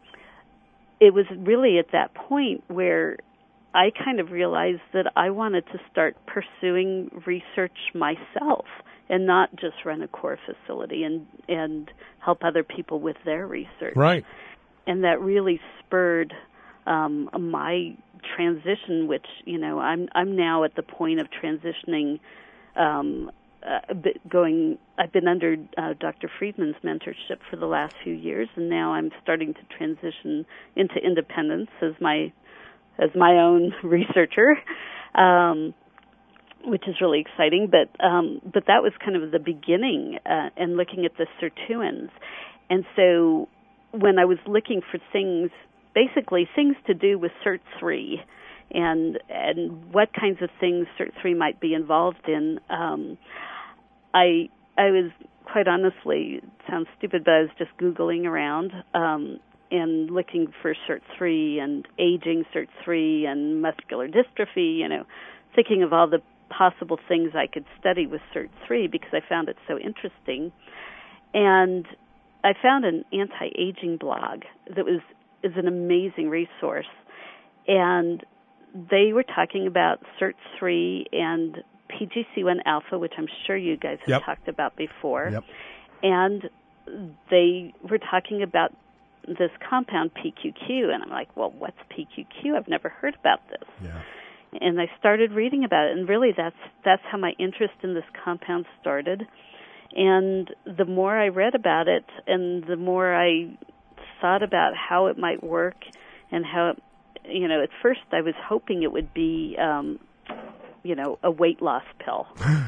it was really at that point where I kind of realized that I wanted to start pursuing research myself and not just run a core facility and, and help other people with their research. Right. And that really spurred um, my transition, which, you know, I'm I'm now at the point of transitioning um Uh, going, I've been under uh, Doctor Friedman's mentorship for the last few years, and now I'm starting to transition into independence as my as my own researcher, um, which is really exciting. But um, but that was kind of the beginning, uh, and looking at the sirtuins, and so when I was looking for things, basically things to do with C E R T three and and what kinds of things C E R T three might be involved in, um, I I was, quite honestly, it sounds stupid, but I was just Googling around um, and looking for C E R T three and aging C E R T three and muscular dystrophy, you know, thinking of all the possible things I could study with C E R T three because I found it so interesting. And I found an anti-aging blog that was is an amazing resource, and they were talking about C E R T three and P G C one alpha, which I'm sure you guys have Yep. talked about before. Yep. And they were talking about this compound P Q Q, and I'm like, well, what's P Q Q? I've never heard about this. Yeah. And I started reading about it, and really that's that's how my interest in this compound started. And the more I read about it, and the more I thought about how it might work, and how, it, you know, at first I was hoping it would be, um, you know, a weight loss pill.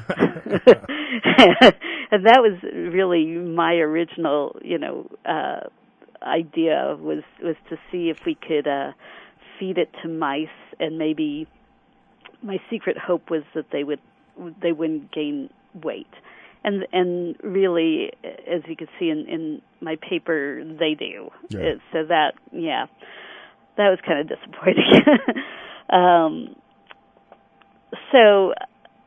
And that was really my original, you know, uh, idea was was to see if we could uh, feed it to mice, and maybe my secret hope was that they would they wouldn't gain weight. And and really, as you can see in, in my paper, they do. Yeah. It, so that, yeah, that was kind of disappointing. um, so,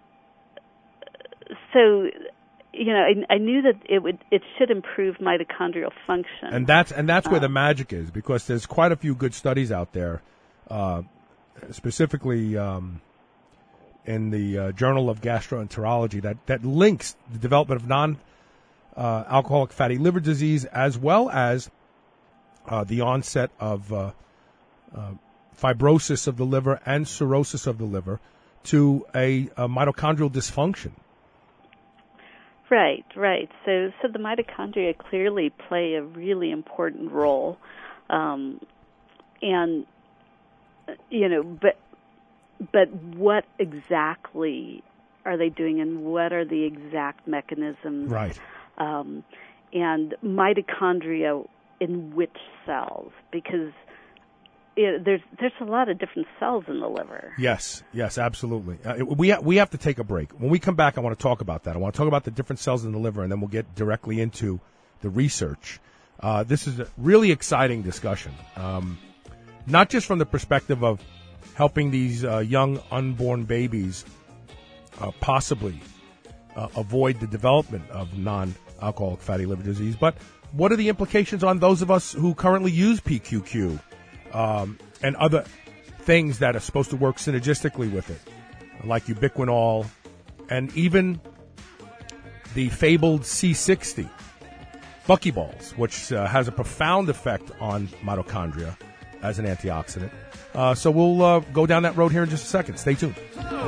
so, you know, I, I knew that it would it should improve mitochondrial function. And that's and that's where Um, the magic is, because there's quite a few good studies out there, uh, specifically um, in the uh, Journal of Gastroenterology that, that links the development of non-alcoholic uh, fatty liver disease as well as uh, the onset of uh, uh, fibrosis of the liver and cirrhosis of the liver to a, a mitochondrial dysfunction. Right, right. So, so the mitochondria clearly play a really important role, um, and you know, but but what exactly are they doing, and what are the exact mechanisms? Right. Um, and mitochondria in which cells? Because it, there's there's a lot of different cells in the liver. Yes, yes, absolutely. Uh, it- we ha- we have to take a break. When we come back, I want to talk about that. I want to talk about the different cells in the liver, and then we'll get directly into the research. Uh, this is a really exciting discussion, um, not just from the perspective of helping these uh, young unborn babies uh, possibly uh, avoid the development of non-alcoholic fatty liver disease, but what are the implications on those of us who currently use P Q Q? Um, and other things that are supposed to work synergistically with it, like ubiquinol, and even the fabled C sixty, buckyballs, which uh, has a profound effect on mitochondria as an antioxidant. Uh, so we'll uh, go down that road here in just a second. Stay tuned.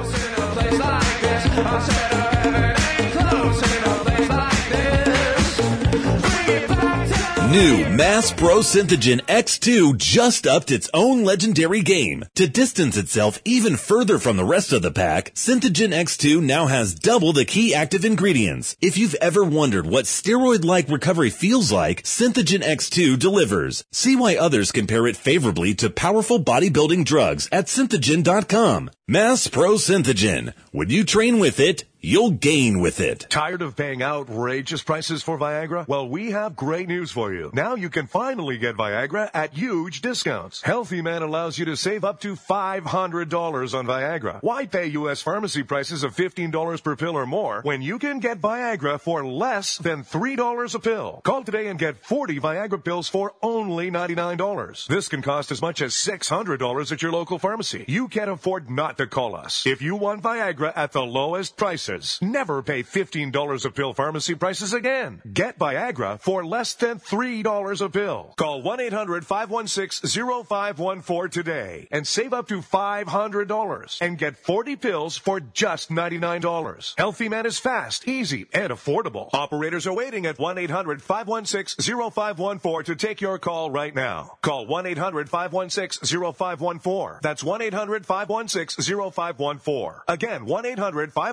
New Mass Pro Synthogen X two just upped its own legendary game. To distance itself even further from the rest of the pack, Synthogen X two now has double the key active ingredients. If you've ever wondered what steroid-like recovery feels like, Synthogen X two delivers. See why others compare it favorably to powerful bodybuilding drugs at synthogen dot com. Mass Pro Synthogen. When you train with it, you'll gain with it. Tired of paying outrageous prices for Viagra? Well, we have great news for you. Now you can finally get Viagra at huge discounts. Healthy Man allows you to save up to five hundred dollars on Viagra. Why pay U S pharmacy prices of fifteen dollars per pill or more when you can get Viagra for less than three dollars a pill? Call today and get forty Viagra pills for only ninety-nine dollars. This can cost as much as six hundred dollars at your local pharmacy. You can't afford not to call us. If you want Viagra at the lowest prices, never pay fifteen dollars a pill pharmacy prices again. Get Viagra for less than three dollars a pill. Call one eight hundred five one six zero five one four today and save up to five hundred dollars and get forty pills for just ninety-nine dollars. Healthy Man is fast, easy, and affordable. Operators are waiting at one eight hundred five one six zero five one four to take your call right now. Call one eight hundred five one six zero five one four. That's one eight hundred five one six zero five one four. Again, one eight hundred five one six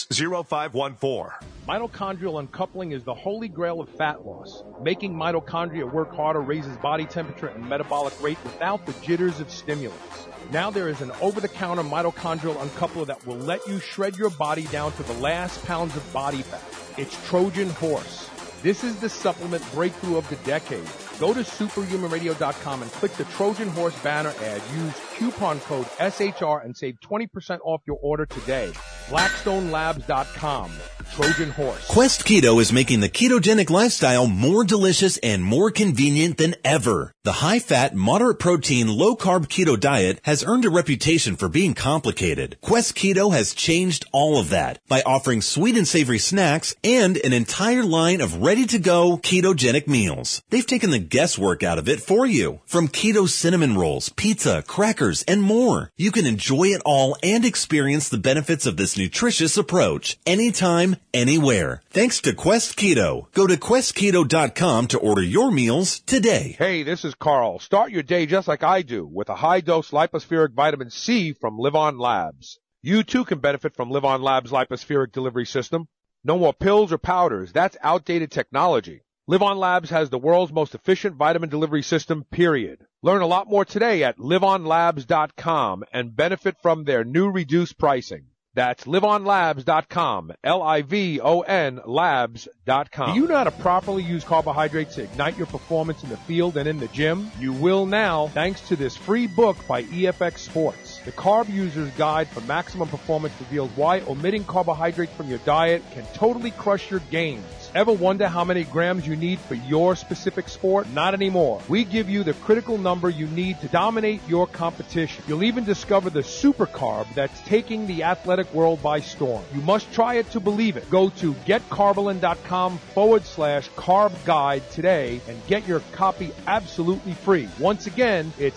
six, zero five one four. Mitochondrial uncoupling is the holy grail of fat loss. Making mitochondria work harder raises body temperature and metabolic rate without the jitters of stimulants. Now there is an over-the-counter mitochondrial uncoupler that will let you shred your body down to the last pounds of body fat. It's Trojan Horse. This is the supplement breakthrough of the decade. Go to superhuman radio dot com and click the Trojan Horse banner ad. Use coupon code S H R and save twenty percent off your order today. blackstone labs dot com. Trojan Horse. Quest Keto is making the ketogenic lifestyle more delicious and more convenient than ever. The high-fat, moderate-protein, low-carb keto diet has earned a reputation for being complicated. Quest Keto has changed all of that by offering sweet and savory snacks and an entire line of ready-to-go ketogenic meals. They've taken the guesswork out of it for you. From keto cinnamon rolls, pizza, crackers, and more. You can enjoy it all and experience the benefits of this nutritious approach anytime, anywhere. Thanks to Quest Keto. Go to quest keto dot com to order your meals today. Hey, this is Carl. Start your day just like I do with a high-dose lipospheric vitamin C from Live On Labs. You too can benefit from Live On Labs' lipospheric delivery system. No more pills or powders. That's outdated technology. Live On Labs has the world's most efficient vitamin delivery system, period. Learn a lot more today at live on labs dot com and benefit from their new reduced pricing. That's live on labs dot com, L I V O N labs dot com. Do you know how to properly use carbohydrates to ignite your performance in the field and in the gym? You will now, thanks to this free book by E F X Sports. The Carb User's Guide for Maximum Performance reveals why omitting carbohydrates from your diet can totally crush your gains. Ever wonder how many grams you need for your specific sport? Not anymore. We give you the critical number you need to dominate your competition. You'll even discover the super carb that's taking the athletic world by storm. You must try it to believe it. Go to getcarbolin.com forward slash carb guide today and get your copy absolutely free. Once again, it's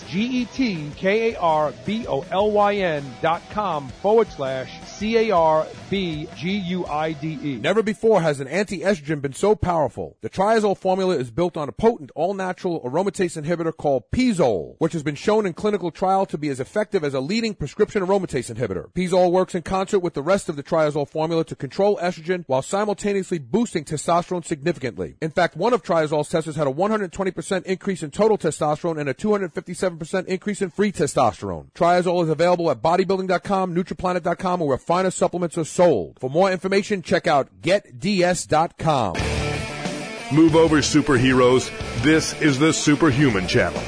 G-E-T-K-A-R-B-O-L-Y-N dot com forward slash C-A-R-B-G-U-I-D-E. Never before has an anti-estrogen been so powerful. The Triazole formula is built on a potent all-natural aromatase inhibitor called Pizole, which has been shown in clinical trial to be as effective as a leading prescription aromatase inhibitor. Pizole works in concert with the rest of the Triazole formula to control estrogen while simultaneously boosting testosterone significantly. In fact, one of Triazole's testers had a one hundred twenty percent increase in total testosterone and a two hundred fifty-seven percent increase in free testosterone. Triazole is available at bodybuilding dot com, Nutriplanet dot com, or where finer supplements are sold. For more information, check out get d s dot com. Move over, superheroes. This is the Superhuman Channel.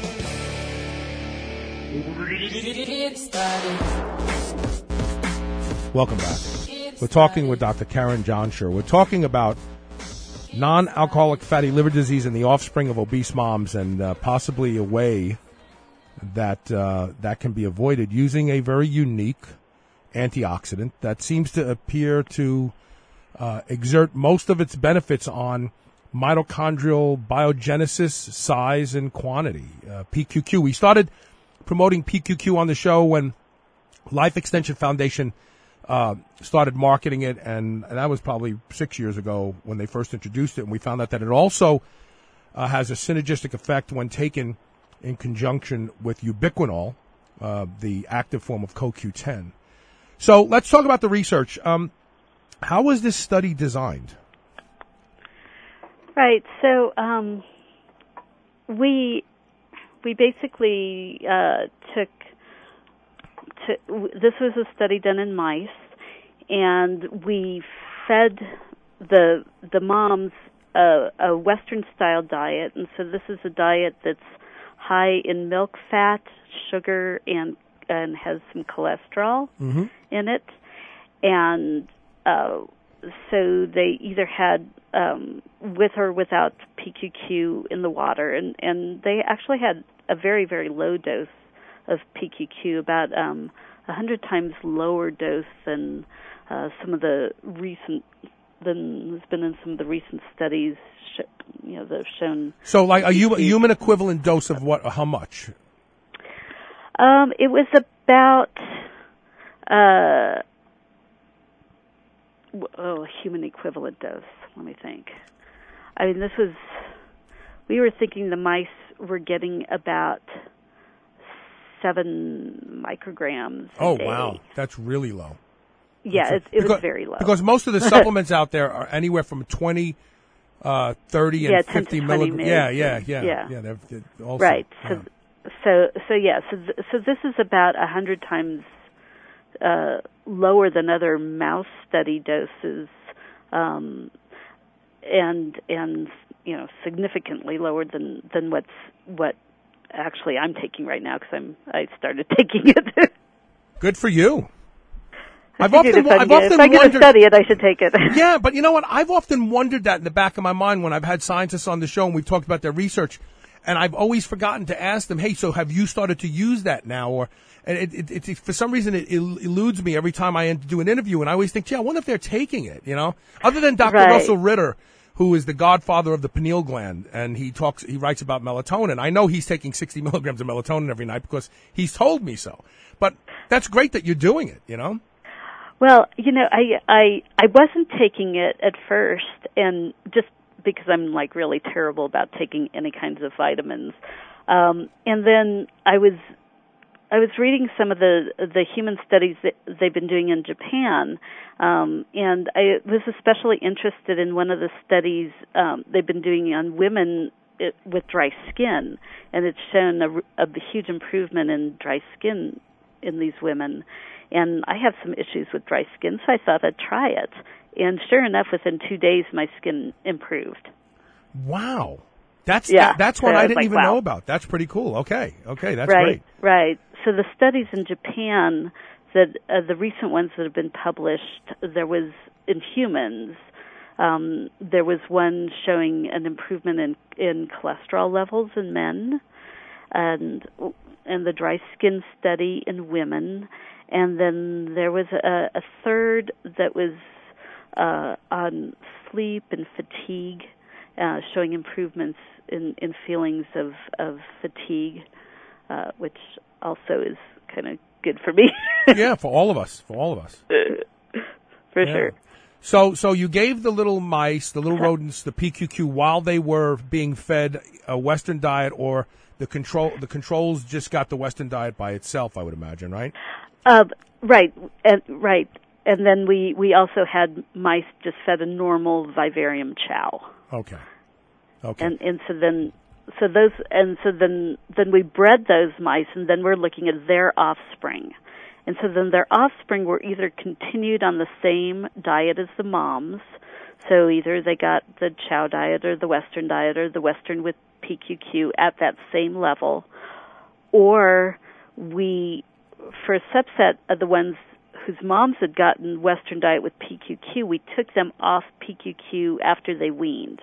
Welcome back. We're talking with Doctor Karen Johnsher. We're talking about non-alcoholic fatty liver disease and the offspring of obese moms, and uh, possibly a way that uh, that can be avoided using a very unique antioxidant that seems to appear to uh, exert most of its benefits on mitochondrial biogenesis, size, and quantity. Uh, P Q Q. We started promoting P Q Q on the show when Life Extension Foundation uh, started marketing it, and, and that was probably six years ago when they first introduced it, and we found out that it also uh, has a synergistic effect when taken in conjunction with ubiquinol, uh, the active form of C O Q ten. So let's talk about the research. Um, how was this study designed? Right. So um, we we basically uh, took to, this was a study done in mice, and we fed the the moms a, a Western style diet, and so this is a diet that's high in milk fat, sugar, and and has some cholesterol mm-hmm. in it, and uh, so they either had um, with or without P Q Q in the water, and, and they actually had a very, very low dose of P Q Q, about um, one hundred times lower dose than uh, some of the recent, than has been in some of the recent studies, sh- you know, that have shown. So, like a, a human equivalent dose of what? How much? Um, it was about uh, oh, a human equivalent dose. Let me think. I mean, this was, we were thinking the mice were getting about seven micrograms a Oh, day. wow. That's really low. Yeah, it, it because, was very low. Because most of the supplements out there are anywhere from twenty, uh, thirty, yeah, and fifty milligrams. Yeah, yeah, yeah, yeah. yeah they're, they're also, right. Yeah. So, so, so yeah. So, th- so this is about a hundred times uh, lower than other mouse study doses, um, and and you know significantly lower than than what's what actually I'm taking right now because I'm I started taking it. Good for you. I I've often, if I'm, I've gonna, often if I'm wondered. going to study it, I should take it. Yeah, but you know what? I've often wondered that in the back of my mind when I've had scientists on the show and we've talked about their research, and I've always forgotten to ask them, "Hey, so have you started to use that now?" Or and it, it, it for some reason it, it eludes me every time I do an interview, and I always think, "Gee, I wonder if they're taking it." You know, other than Doctor Right. Russell Ritter, who is the godfather of the pineal gland, and he talks, he writes about melatonin. I know he's taking sixty milligrams of melatonin every night because he's told me so. But that's great that you're doing it, you know? Well, you know, I I I wasn't taking it at first, and just because I'm like really terrible about taking any kinds of vitamins. Um, and then I was I was reading some of the the human studies that they've been doing in Japan, um, and I was especially interested in one of the studies um, they've been doing on women it, with dry skin, and it's shown a, a huge improvement in dry skin in these women. And I have some issues with dry skin, so I thought I'd try it. And sure enough, within two days, my skin improved. Wow. That's yeah. that, that's one so I I didn't like, even wow. know about. That's pretty cool. Okay. Okay, that's right, great. Right. So the studies in Japan, that uh, the recent ones that have been published, there was in humans, um, there was one showing an improvement in, in cholesterol levels in men, and and the dry skin study in women. And then there was a, a third that was uh, on sleep and fatigue, uh, showing improvements in, in feelings of, of fatigue, uh, which also is kind of good for me. Yeah, for all of us, for all of us. For yeah. sure. So, so you gave the little mice, the little rodents, the P Q Q while they were being fed a Western diet, or the control, the controls just got the Western diet by itself, I would imagine, right? Uh, right, and, right. And then we, we also had mice just fed a normal vivarium chow. Okay. Okay. And and so then so those and so then then we bred those mice, and then we're looking at their offspring. And so then their offspring were either continued on the same diet as the moms, so either they got the chow diet or the Western diet or the Western with P Q Q at that same level, or we, for a subset of the ones whose moms had gotten Western diet with P Q Q, we took them off P Q Q after they weaned.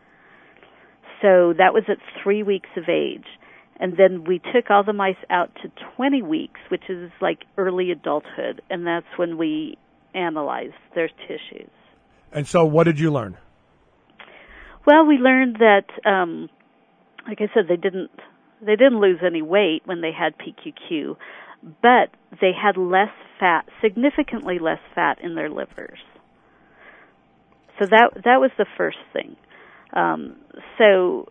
So that was at three weeks of age. And then we took all the mice out to twenty weeks, which is like early adulthood, and that's when we analyzed their tissues. And so what did you learn? Well, we learned that, um, like I said, they didn't they didn't lose any weight when they had P Q Q, but they had less fat, significantly less fat in their livers. So that that was the first thing. Um, so,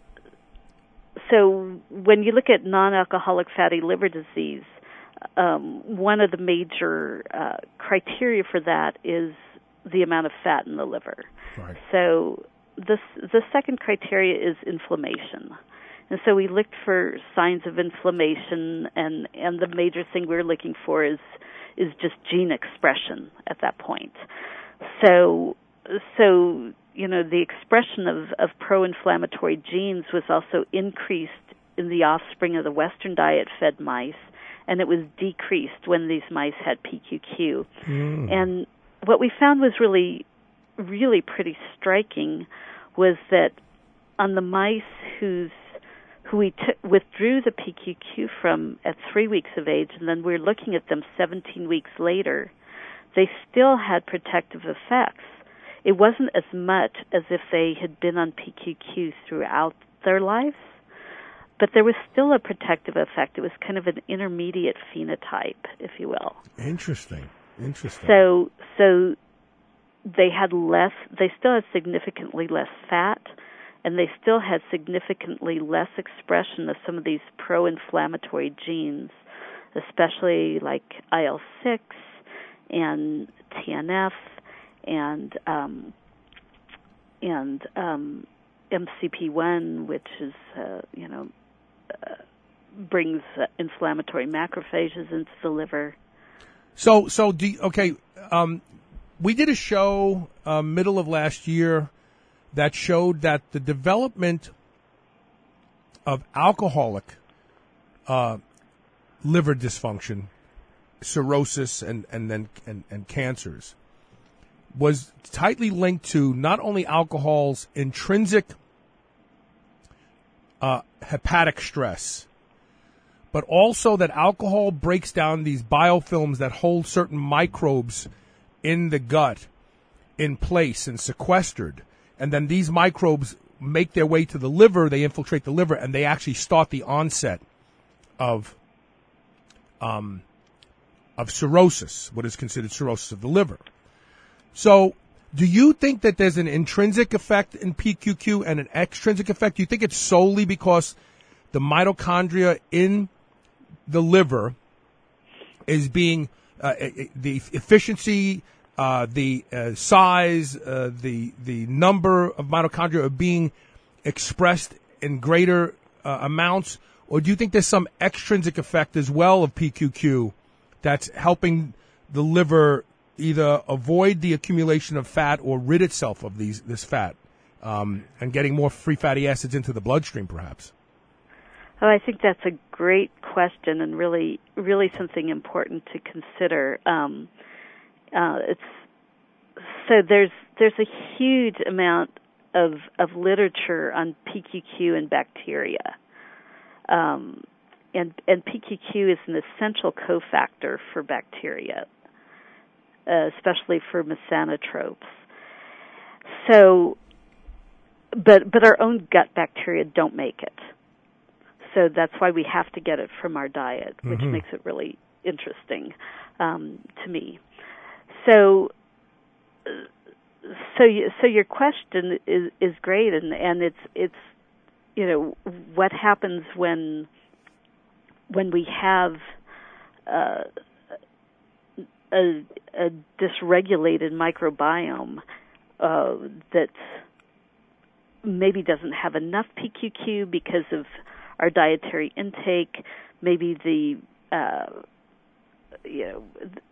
so when you look at non-alcoholic fatty liver disease, um, one of the major uh, criteria for that is the amount of fat in the liver. Right. So the the second criteria is inflammation. And so we looked for signs of inflammation, and, and the major thing we were looking for is is just gene expression at that point. So so you know the expression of, of pro-inflammatory genes was also increased in the offspring of the Western diet fed mice, and it was decreased when these mice had P Q Q. Mm. And what we found was really really pretty striking was that on the mice whose who we t- withdrew the P Q Q from at three weeks of age, and then we're looking at them seventeen weeks later, they still had protective effects. It wasn't as much as if they had been on P Q Q throughout their lives, but there was still a protective effect. It was kind of an intermediate phenotype, if you will. Interesting. Interesting. So, so they had less, they still had significantly less fat, and they still had significantly less expression of some of these pro-inflammatory genes, especially like I L six and T N F and um, and um, M C P one, which is uh, you know uh, brings uh, inflammatory macrophages into the liver. So, so do you, okay. Um, we did a show uh, middle of last year that showed that the development of alcoholic uh, liver dysfunction, cirrhosis, and and then and, and cancers was tightly linked to not only alcohol's intrinsic uh, hepatic stress, but also that alcohol breaks down these biofilms that hold certain microbes in the gut in place and sequestered. And then these microbes make their way to the liver, they infiltrate the liver, and they actually start the onset of um, of cirrhosis, what is considered cirrhosis of the liver. So do you think that there's an intrinsic effect in P Q Q and an extrinsic effect? Do you think it's solely because the mitochondria in the liver is being uh, the efficiency, uh, the uh, size, uh, the the number of mitochondria are being expressed in greater uh, amounts, or do you think there's some extrinsic effect as well of P Q Q that's helping the liver either avoid the accumulation of fat or rid itself of these this fat, um, and getting more free fatty acids into the bloodstream, perhaps? Oh, I think that's a great question and really, really something important to consider. Um, uh, it's so there's there's a huge amount of of literature on P Q Q and bacteria, um, and and P Q Q is an essential cofactor for bacteria, uh, especially for mesanotropes. So, but but our own gut bacteria don't make it. So that's why we have to get it from our diet, which mm-hmm. makes it really interesting um, to me. So, so, you, so your question is, is great, and, and it's it's you know what happens when when we have uh, a, a dysregulated microbiome uh, that maybe doesn't have enough P Q Q because of our dietary intake, maybe the, uh, you know,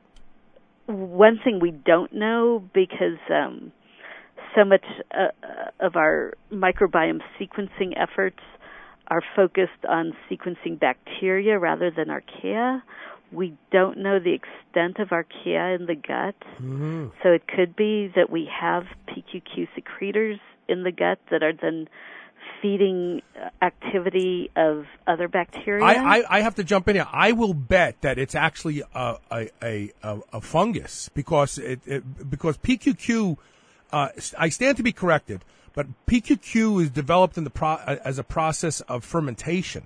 one thing we don't know because um, so much uh, of our microbiome sequencing efforts are focused on sequencing bacteria rather than archaea. We don't know the extent of archaea in the gut. Mm-hmm. So it could be that we have P Q Q secretors in the gut that are then feeding activity of other bacteria. I, I, I have to jump in here. I will bet that it's actually a a, a, a fungus because it, it because P Q Q. Uh, I stand to be corrected, but P Q Q is developed in the pro, as a process of fermentation.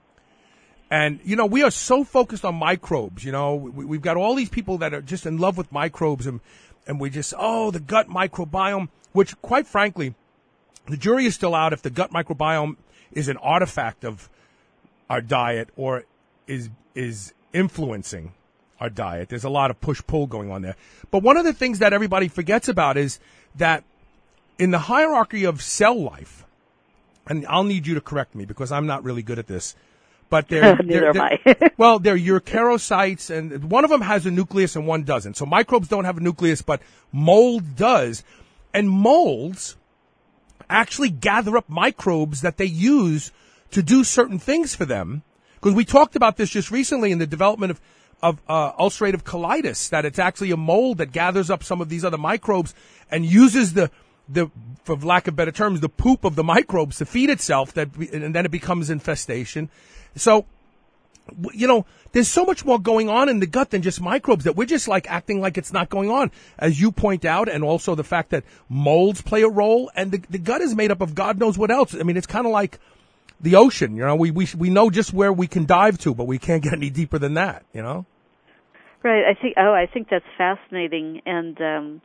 And you know we are so focused on microbes. You know we, we've got all these people that are just in love with microbes, and and we just oh the gut microbiome, which quite frankly, the jury is still out if the gut microbiome is an artifact of our diet or is is influencing our diet. There's a lot of push-pull going on there. But one of the things that everybody forgets about is that in the hierarchy of cell life, and I'll need you to correct me because I'm not really good at this, but they're, Neither they're, am I. well, they're eukaryocytes, and one of them has a nucleus and one doesn't. So microbes don't have a nucleus, but mold does. And molds actually gather up microbes that they use to do certain things for them. Because we talked about this just recently in the development of, of uh, ulcerative colitis, that it's actually a mold that gathers up some of these other microbes and uses the, the for lack of better terms, the poop of the microbes to feed itself, that and then it becomes infestation. So, you know, there's so much more going on in the gut than just microbes that we're just like acting like it's not going on, as you point out, and also the fact that molds play a role, and the, the gut is made up of God knows what else. I mean, it's kind of like the ocean, you know, we, we, we know just where we can dive to, but we can't get any deeper than that, you know? Right. I think, oh, I think that's fascinating. And, um,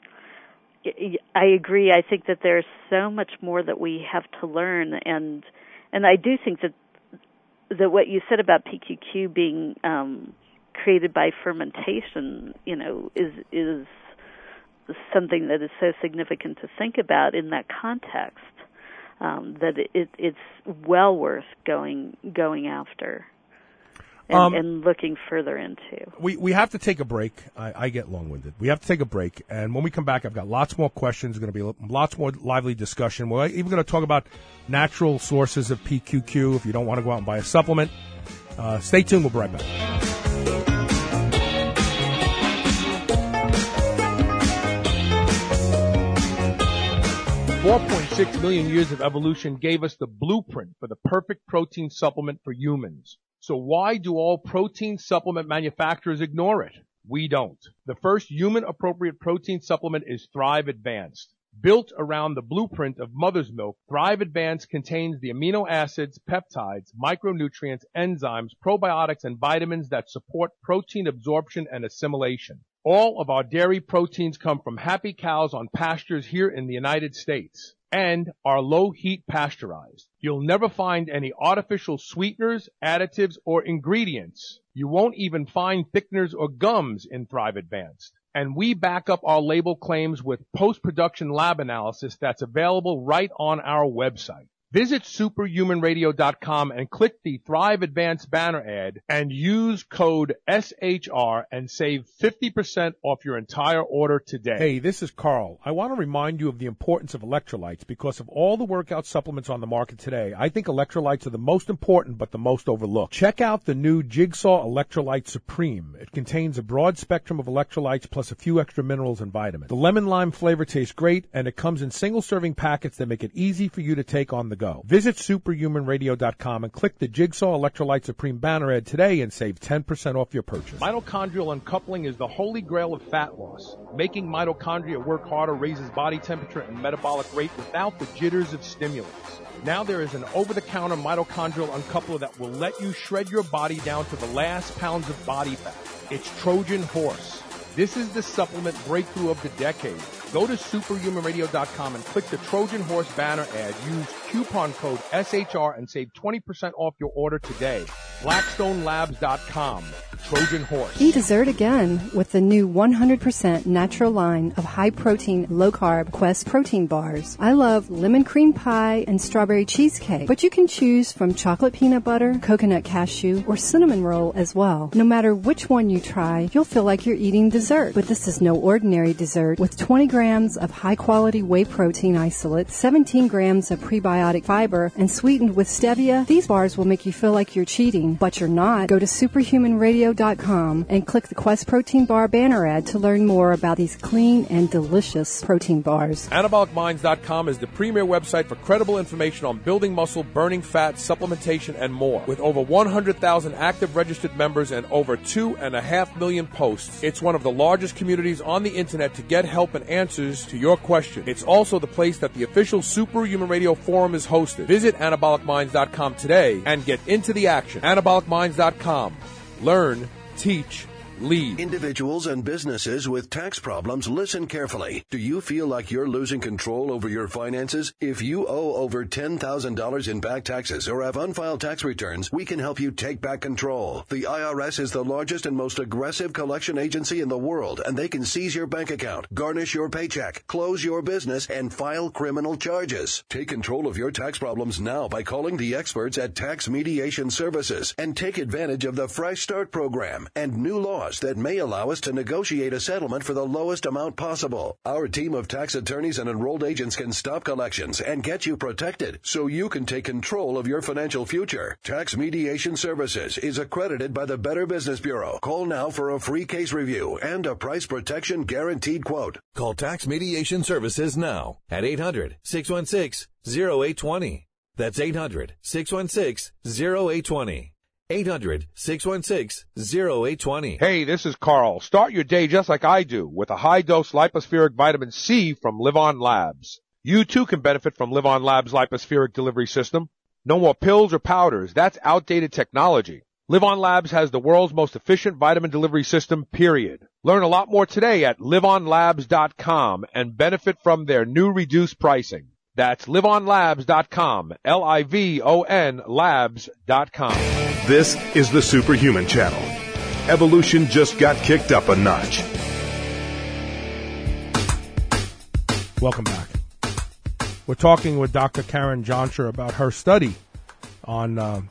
I agree. I think that there's so much more that we have to learn. And, and I do think that, that what you said about P Q Q being, um, created by fermentation, you know, is is something that is so significant to think about in that context, um, that it, it, it's well worth going going after and, Um, and looking further into. We we have to take a break. I, I get long-winded. We have to take a break, and when we come back, I've got lots more questions. Going to be lots more lively discussion. We're even going to talk about natural sources of P Q Q if you don't want to go out and buy a supplement. Uh, stay tuned. We'll be right back. four point six million years of evolution gave us the blueprint for the perfect protein supplement for humans. So why do all protein supplement manufacturers ignore it? We don't. The first human-appropriate protein supplement is Thrive Advanced. Built around the blueprint of mother's milk, Thrive Advanced contains the amino acids, peptides, micronutrients, enzymes, probiotics, and vitamins that support protein absorption and assimilation. All of our dairy proteins come from happy cows on pastures here in the United States and are low heat pasteurized. You'll never find any artificial sweeteners, additives, or ingredients. You won't even find thickeners or gums in Thrive Advanced. And we back up our label claims with post-production lab analysis that's available right on our website. Visit superhuman radio dot com and click the Thrive Advanced banner ad and use code S H R and save fifty percent off your entire order today. Hey, this is Carl. I want to remind you of the importance of electrolytes because of all the workout supplements on the market today. I think electrolytes are the most important but the most overlooked. Check out the new Jigsaw Electrolyte Supreme. It contains a broad spectrum of electrolytes plus a few extra minerals and vitamins. The lemon lime flavor tastes great and it comes in single serving packets that make it easy for you to take on the go. Visit superhuman radio dot com and click the Jigsaw Electrolyte Supreme banner ad today and save ten percent off your purchase. Mitochondrial uncoupling is the holy grail of fat loss. Making mitochondria work harder raises body temperature and metabolic rate without the jitters of stimulants. Now there is an over-the-counter mitochondrial uncoupler that will let you shred your body down to the last pounds of body fat. It's Trojan Horse. This is the supplement breakthrough of the decade. Go to superhuman radio dot com and click the Trojan Horse banner ad. Use coupon code S H R and save twenty percent off your order today. blackstone labs dot com. Trojan Horse. Eat dessert again with the new one hundred percent natural line of high-protein, low-carb Quest protein bars. I love lemon cream pie and strawberry cheesecake, but you can choose from chocolate peanut butter, coconut cashew, or cinnamon roll as well. No matter which one you try, you'll feel like you're eating dessert. But this is no ordinary dessert. With twenty grams of high-quality whey protein isolate, seventeen grams of prebiotic fiber, and sweetened with stevia, these bars will make you feel like you're cheating, but you're not. Go to superhuman radio dot com and click the Quest Protein Bar banner ad to learn more about these clean and delicious protein bars. anabolic minds dot com is the premier website for credible information on building muscle, burning fat, supplementation, and more. With over one hundred thousand active registered members and over two and a half million posts, it's one of the largest communities on the internet to get help and answers to your questions. It's also the place that the official Superhuman Radio Forum is hosted. Visit anabolic minds dot com today and get into the action. anabolic minds dot com. Learn, teach, lead. Individuals and businesses with tax problems, listen carefully. Do you feel like you're losing control over your finances? If you owe over ten thousand dollars in back taxes or have unfiled tax returns, we can help you take back control. The I R S is the largest and most aggressive collection agency in the world, and they can seize your bank account, garnish your paycheck, close your business, and file criminal charges. Take control of your tax problems now by calling the experts at Tax Mediation Services and take advantage of the Fresh Start program and new laws that may allow us to negotiate a settlement for the lowest amount possible. Our team of tax attorneys and enrolled agents can stop collections and get you protected so you can take control of your financial future. Tax Mediation Services is accredited by the Better Business Bureau. Call now for a free case review and a price protection guaranteed quote. Call Tax Mediation Services now at eight hundred, six one six, zero eight two zero. That's eight hundred, six one six, zero eight two zero. eight hundred, six one six, zero eight two zero. Hey, this is Carl. Start your day just like I do with a high-dose lipospheric vitamin C from Live On Labs. You too can benefit from Live On Labs' lipospheric delivery system. No more pills or powders. That's outdated technology. Live On Labs has the world's most efficient vitamin delivery system, period. Learn a lot more today at live on labs dot com and benefit from their new reduced pricing. That's live on labs dot com, L I V O N labs dot com. This is the Superhuman Channel. evolution just got kicked up a notch. Welcome back. We're talking with Doctor Karen Jonscher about her study on uh,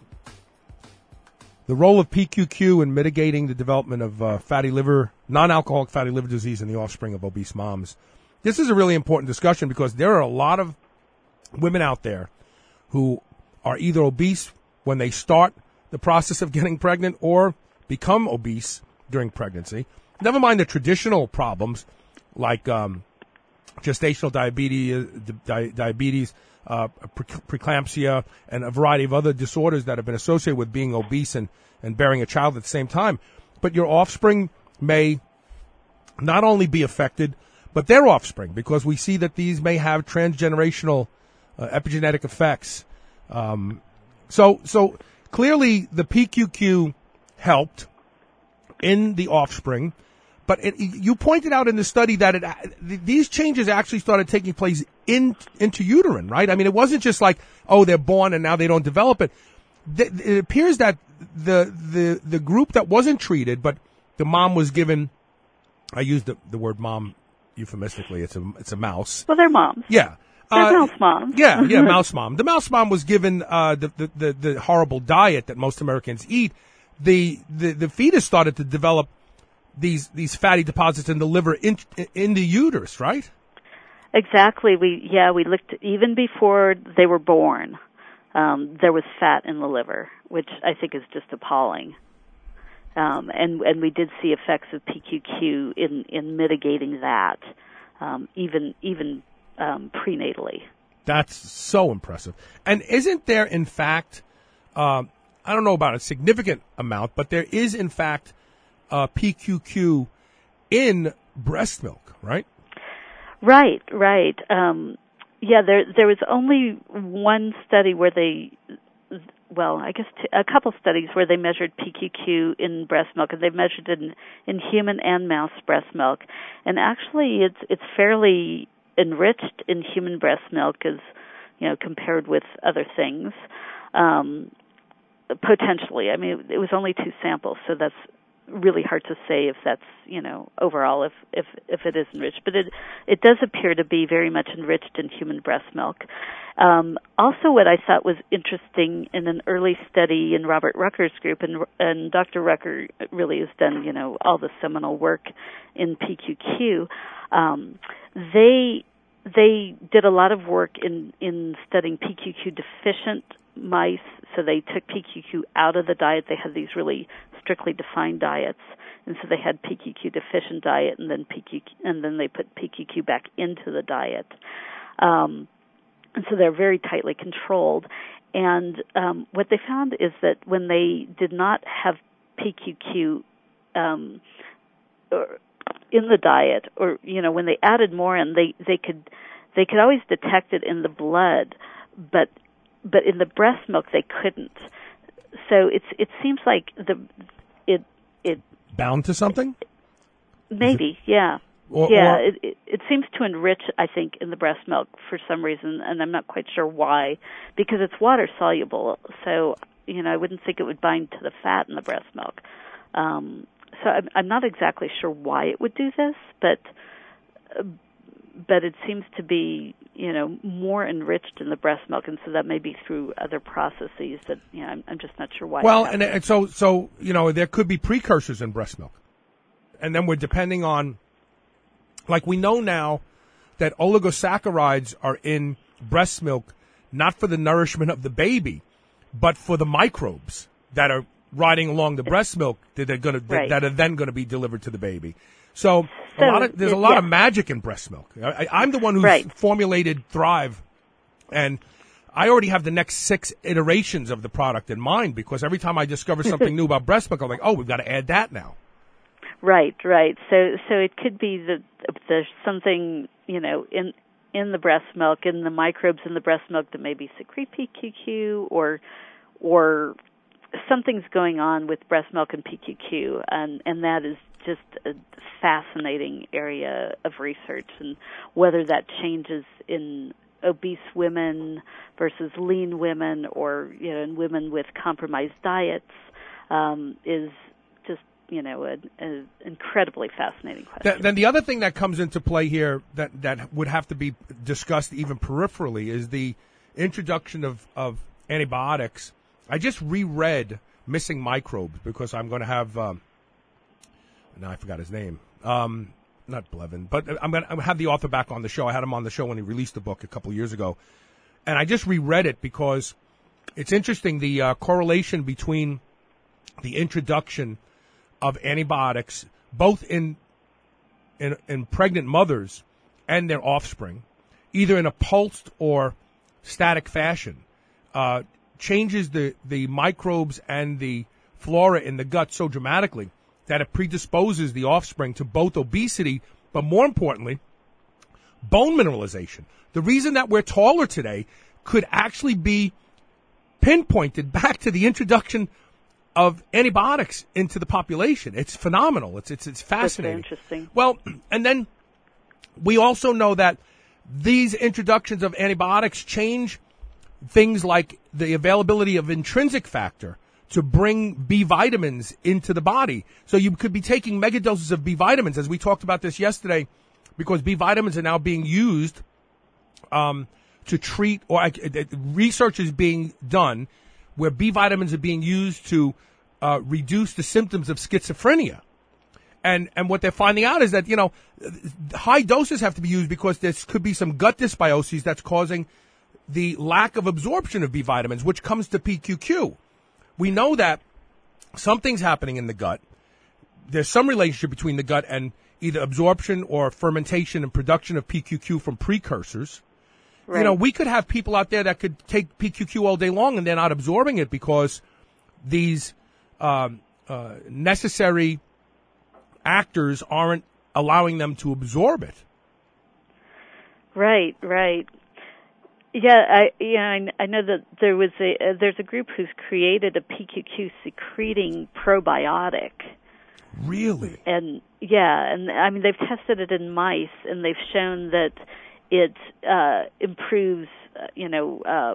the role of P Q Q in mitigating the development of uh, fatty liver, non-alcoholic fatty liver disease in the offspring of obese moms. This is a really important discussion because there are a lot of women out there who are either obese when they start the process of getting pregnant or become obese during pregnancy. Never mind the traditional problems like um, gestational diabetes, di- diabetes, uh, pre- preeclampsia, and a variety of other disorders that have been associated with being obese and, and bearing a child at the same time. But your offspring may not only be affected, but their offspring, because we see that these may have transgenerational uh, epigenetic effects. Um, so, so clearly the P Q Q helped in the offspring. But it, you pointed out in the study that it, these changes actually started taking place in into uterine, right? I mean, it wasn't just like, oh, they're born and now they don't develop it. It appears that the the the group that wasn't treated, but the mom was given, I used the, the word mom euphemistically. It's a it's a mouse. Well, they're moms. Yeah. They're Uh, mouse moms. Yeah, yeah, mouse mom. The mouse mom was given uh, the, the, the, the horrible diet that most Americans eat. The, the, the fetus started to develop these these fatty deposits in the liver in, in the uterus, right? Exactly. We yeah we looked even before they were born. Um, there was fat in the liver, which I think is just appalling. Um, and and we did see effects of P Q Q in, in mitigating that, um, even even um, prenatally. That's so impressive. And isn't there, in fact, uh, I don't know about a significant amount, but there is, in fact, uh, P Q Q in breast milk, right? Right, right. Um, yeah, there there was only one study where they, well, I guess t- a couple studies where they measured P Q Q in breast milk, and they've measured it in, in human and mouse breast milk. And actually, it's it's fairly enriched in human breast milk, as you know, compared with other things. Um, potentially, I mean, it was only two samples, so that's really hard to say if that's, you know, overall if if if it is enriched, but it it does appear to be very much enriched in human breast milk. Um, also, what I thought was interesting in an early study in Robert Rucker's group, and and Doctor Rucker really has done, you know, all the seminal work in P Q Q. Um, they they did a lot of work in in studying P Q Q deficient mice. So they took P Q Q out of the diet. They had these really strictly defined diets, and so they had P Q Q deficient diet, and then P Q Q, and then they put P Q Q back into the diet. Um, and so they're very tightly controlled. And um, what they found is that when they did not have P Q Q um, in the diet, or you know, when they added more in, they they could they could always detect it in the blood, but but in the breast milk they couldn't. So it's it seems like the it it bound to something. Maybe, yeah, or, yeah. Or, it, it it seems to enrich, I think, in the breast milk for some reason, and I'm not quite sure why, because it's water soluble. So you know, I wouldn't think it would bind to the fat in the breast milk. Um, so I'm, I'm not exactly sure why it would do this, but uh, but it seems to be, you know, more enriched in the breast milk, and so that may be through other processes that, you know, I'm, I'm just not sure why. Well, and, and so, so, you know, there could be precursors in breast milk. And then we're depending on, like we know now that oligosaccharides are in breast milk, not for the nourishment of the baby, but for the microbes that are riding along the breast milk that are going to, right. that are then going to be delivered to the baby. So, so a lot of, there's a lot yeah. of magic in breast milk. I, I'm the one who's right. formulated Thrive, and I already have the next six iterations of the product in mind, because every time I discover something new about breast milk, I'm like, oh, we've got to add that now. Right, right. So, so it could be that there's something, you know, in in the breast milk, in the microbes in the breast milk that maybe secrete P Q Q, or or something's going on with breast milk and P Q Q, and and that is just a fascinating area of research, and whether that changes in obese women versus lean women, or you know, in women with compromised diets, um, is just you know, an, an incredibly fascinating question. Th- then the other thing that comes into play here that, that would have to be discussed even peripherally is the introduction of, of antibiotics. I just reread Missing Microbes because I'm going to have, um, now I forgot his name, um, not Blevin, but I'm going to have the author back on the show. I had him on the show when he released the book a couple of years ago. And I just reread it because it's interesting, the uh, correlation between the introduction of antibiotics, both in, in in pregnant mothers and their offspring, either in a pulsed or static fashion, uh, changes the, the microbes and the flora in the gut so dramatically that it predisposes the offspring to both obesity, but more importantly, bone mineralization. The reason that we're taller today could actually be pinpointed back to the introduction of antibiotics into the population. It's phenomenal. It's it's it's fascinating. That's very interesting. Well, and then we also know that these introductions of antibiotics change things like the availability of intrinsic factor to bring B vitamins into the body. So you could be taking megadoses of B vitamins, as we talked about this yesterday, because B vitamins are now being used um, to treat, or uh, research is being done where B vitamins are being used to uh, reduce the symptoms of schizophrenia. And and what they're finding out is that, you know, high doses have to be used because there could be some gut dysbiosis that's causing the lack of absorption of B vitamins, which comes to P Q Q. We know that something's happening in the gut. There's some relationship between the gut and either absorption or fermentation and production of P Q Q from precursors. Right. You know, we could have people out there that could take P Q Q all day long and they're not absorbing it because these um, uh, necessary actors aren't allowing them to absorb it. Right, right. Yeah, I yeah I, I know that there was a uh, there's a group who's created a P Q Q secreting probiotic. Really? And yeah, and I mean they've tested it in mice and they've shown that it uh, improves uh, you know uh,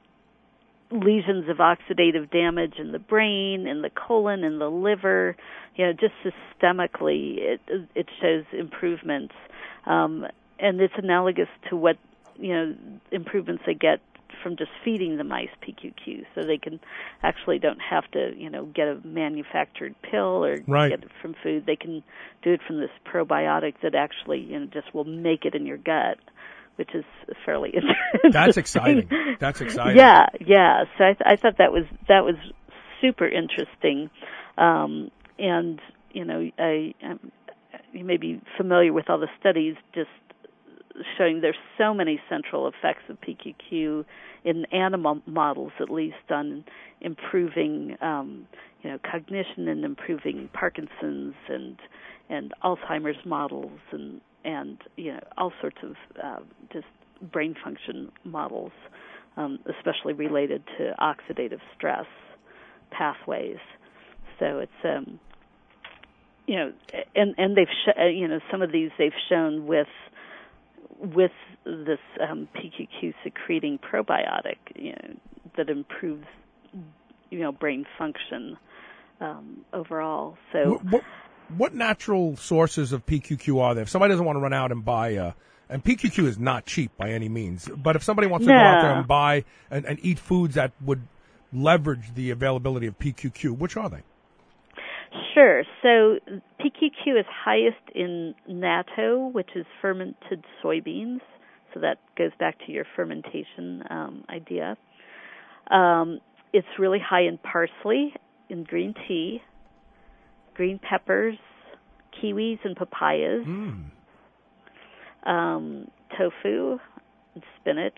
lesions of oxidative damage in the brain, in the colon, in the liver. You know, just systemically, it it shows improvements, um, and it's analogous to what you know improvements they get from just feeding the mice P Q Q, so they can actually don't have to you know get a manufactured pill or right. get it from food. They can do it from this probiotic that actually you know just will make it in your gut, which is fairly interesting. That's exciting. That's exciting. Yeah, yeah. So I, th- I thought that was that was super interesting. Um, And, you know, I, I, you may be familiar with all the studies just showing there's so many central effects of P Q Q in animal models, at least, on improving, um, you know, cognition and improving Parkinson's and and Alzheimer's models and, and you know, all sorts of uh, just brain function models, um, especially related to oxidative stress pathways. So it's, um, you know, and and they've sh- you know some of these they've shown with with this um, P Q Q secreting probiotic, you know, that improves you know brain function um, overall. So what, what, what natural sources of P Q Q are there? If somebody doesn't want to run out and buy a, and P Q Q is not cheap by any means, but if somebody wants to no. go out there and buy and, and eat foods that would leverage the availability of P Q Q, which are they? Sure. So P Q Q is highest in natto, which is fermented soybeans. So that goes back to your fermentation um, idea. Um, it's really high in parsley, in green tea, green peppers, kiwis, and papayas, Mm. um, tofu, and spinach.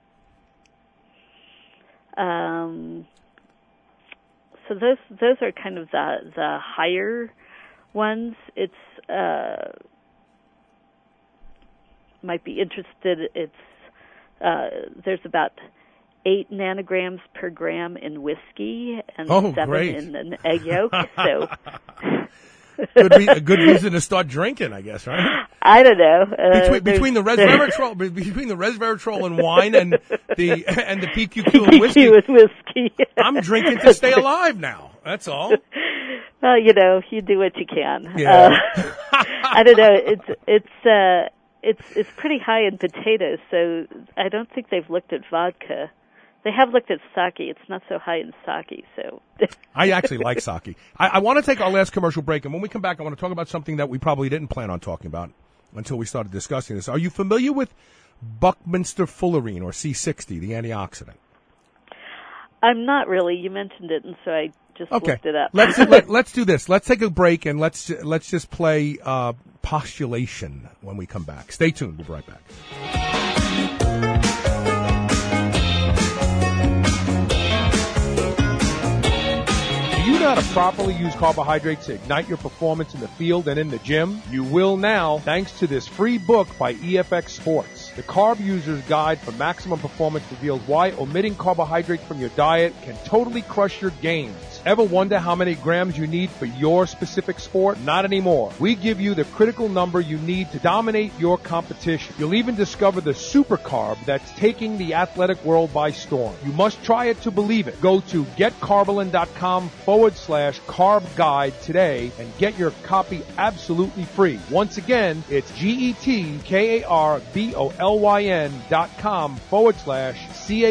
Um, So those those are kind of the the higher ones. It's uh, might be interested. It's uh, there's about eight nanograms per gram in whiskey and oh, seven great. in an egg yolk. So good re- a good reason to start drinking, I guess, right? I don't know. Uh, between between the resveratrol between the resveratrol and wine and the and the P Q Q and whiskey, with whiskey. I'm drinking to stay alive now. That's all. Well, you know, you do what you can. Yeah. Uh, I don't know. It's it's uh, it's it's pretty high in potatoes, so I don't think they've looked at vodka. They have looked at sake. It's not so high in sake, so. I actually like sake. I, I want to take our last commercial break, and when we come back, I want to talk about something that we probably didn't plan on talking about until we started discussing this. Are you familiar with Buckminster Fullerene, or C sixty, the antioxidant? I'm not really. You mentioned it, and so I just Okay. looked it up. let's let, let's do this. Let's take a break, and let's let's just play uh, postulation when we come back. Stay tuned. We'll be right back. Do you know how to properly use carbohydrates to ignite your performance in the field and in the gym? You will now, thanks to this free book by E F X Sports. The Carb User's Guide for Maximum Performance reveals why omitting carbohydrates from your diet can totally crush your gains. Ever wonder how many grams you need for your specific sport? Not anymore. We give you the critical number you need to dominate your competition. You'll even discover the super carb that's taking the athletic world by storm. You must try it to believe it. Go to getcarbolin.com forward slash carb guide today and get your copy absolutely free. Once again, it's G-E-T-K-A-R-B-O-L-Y-N dot com forward slash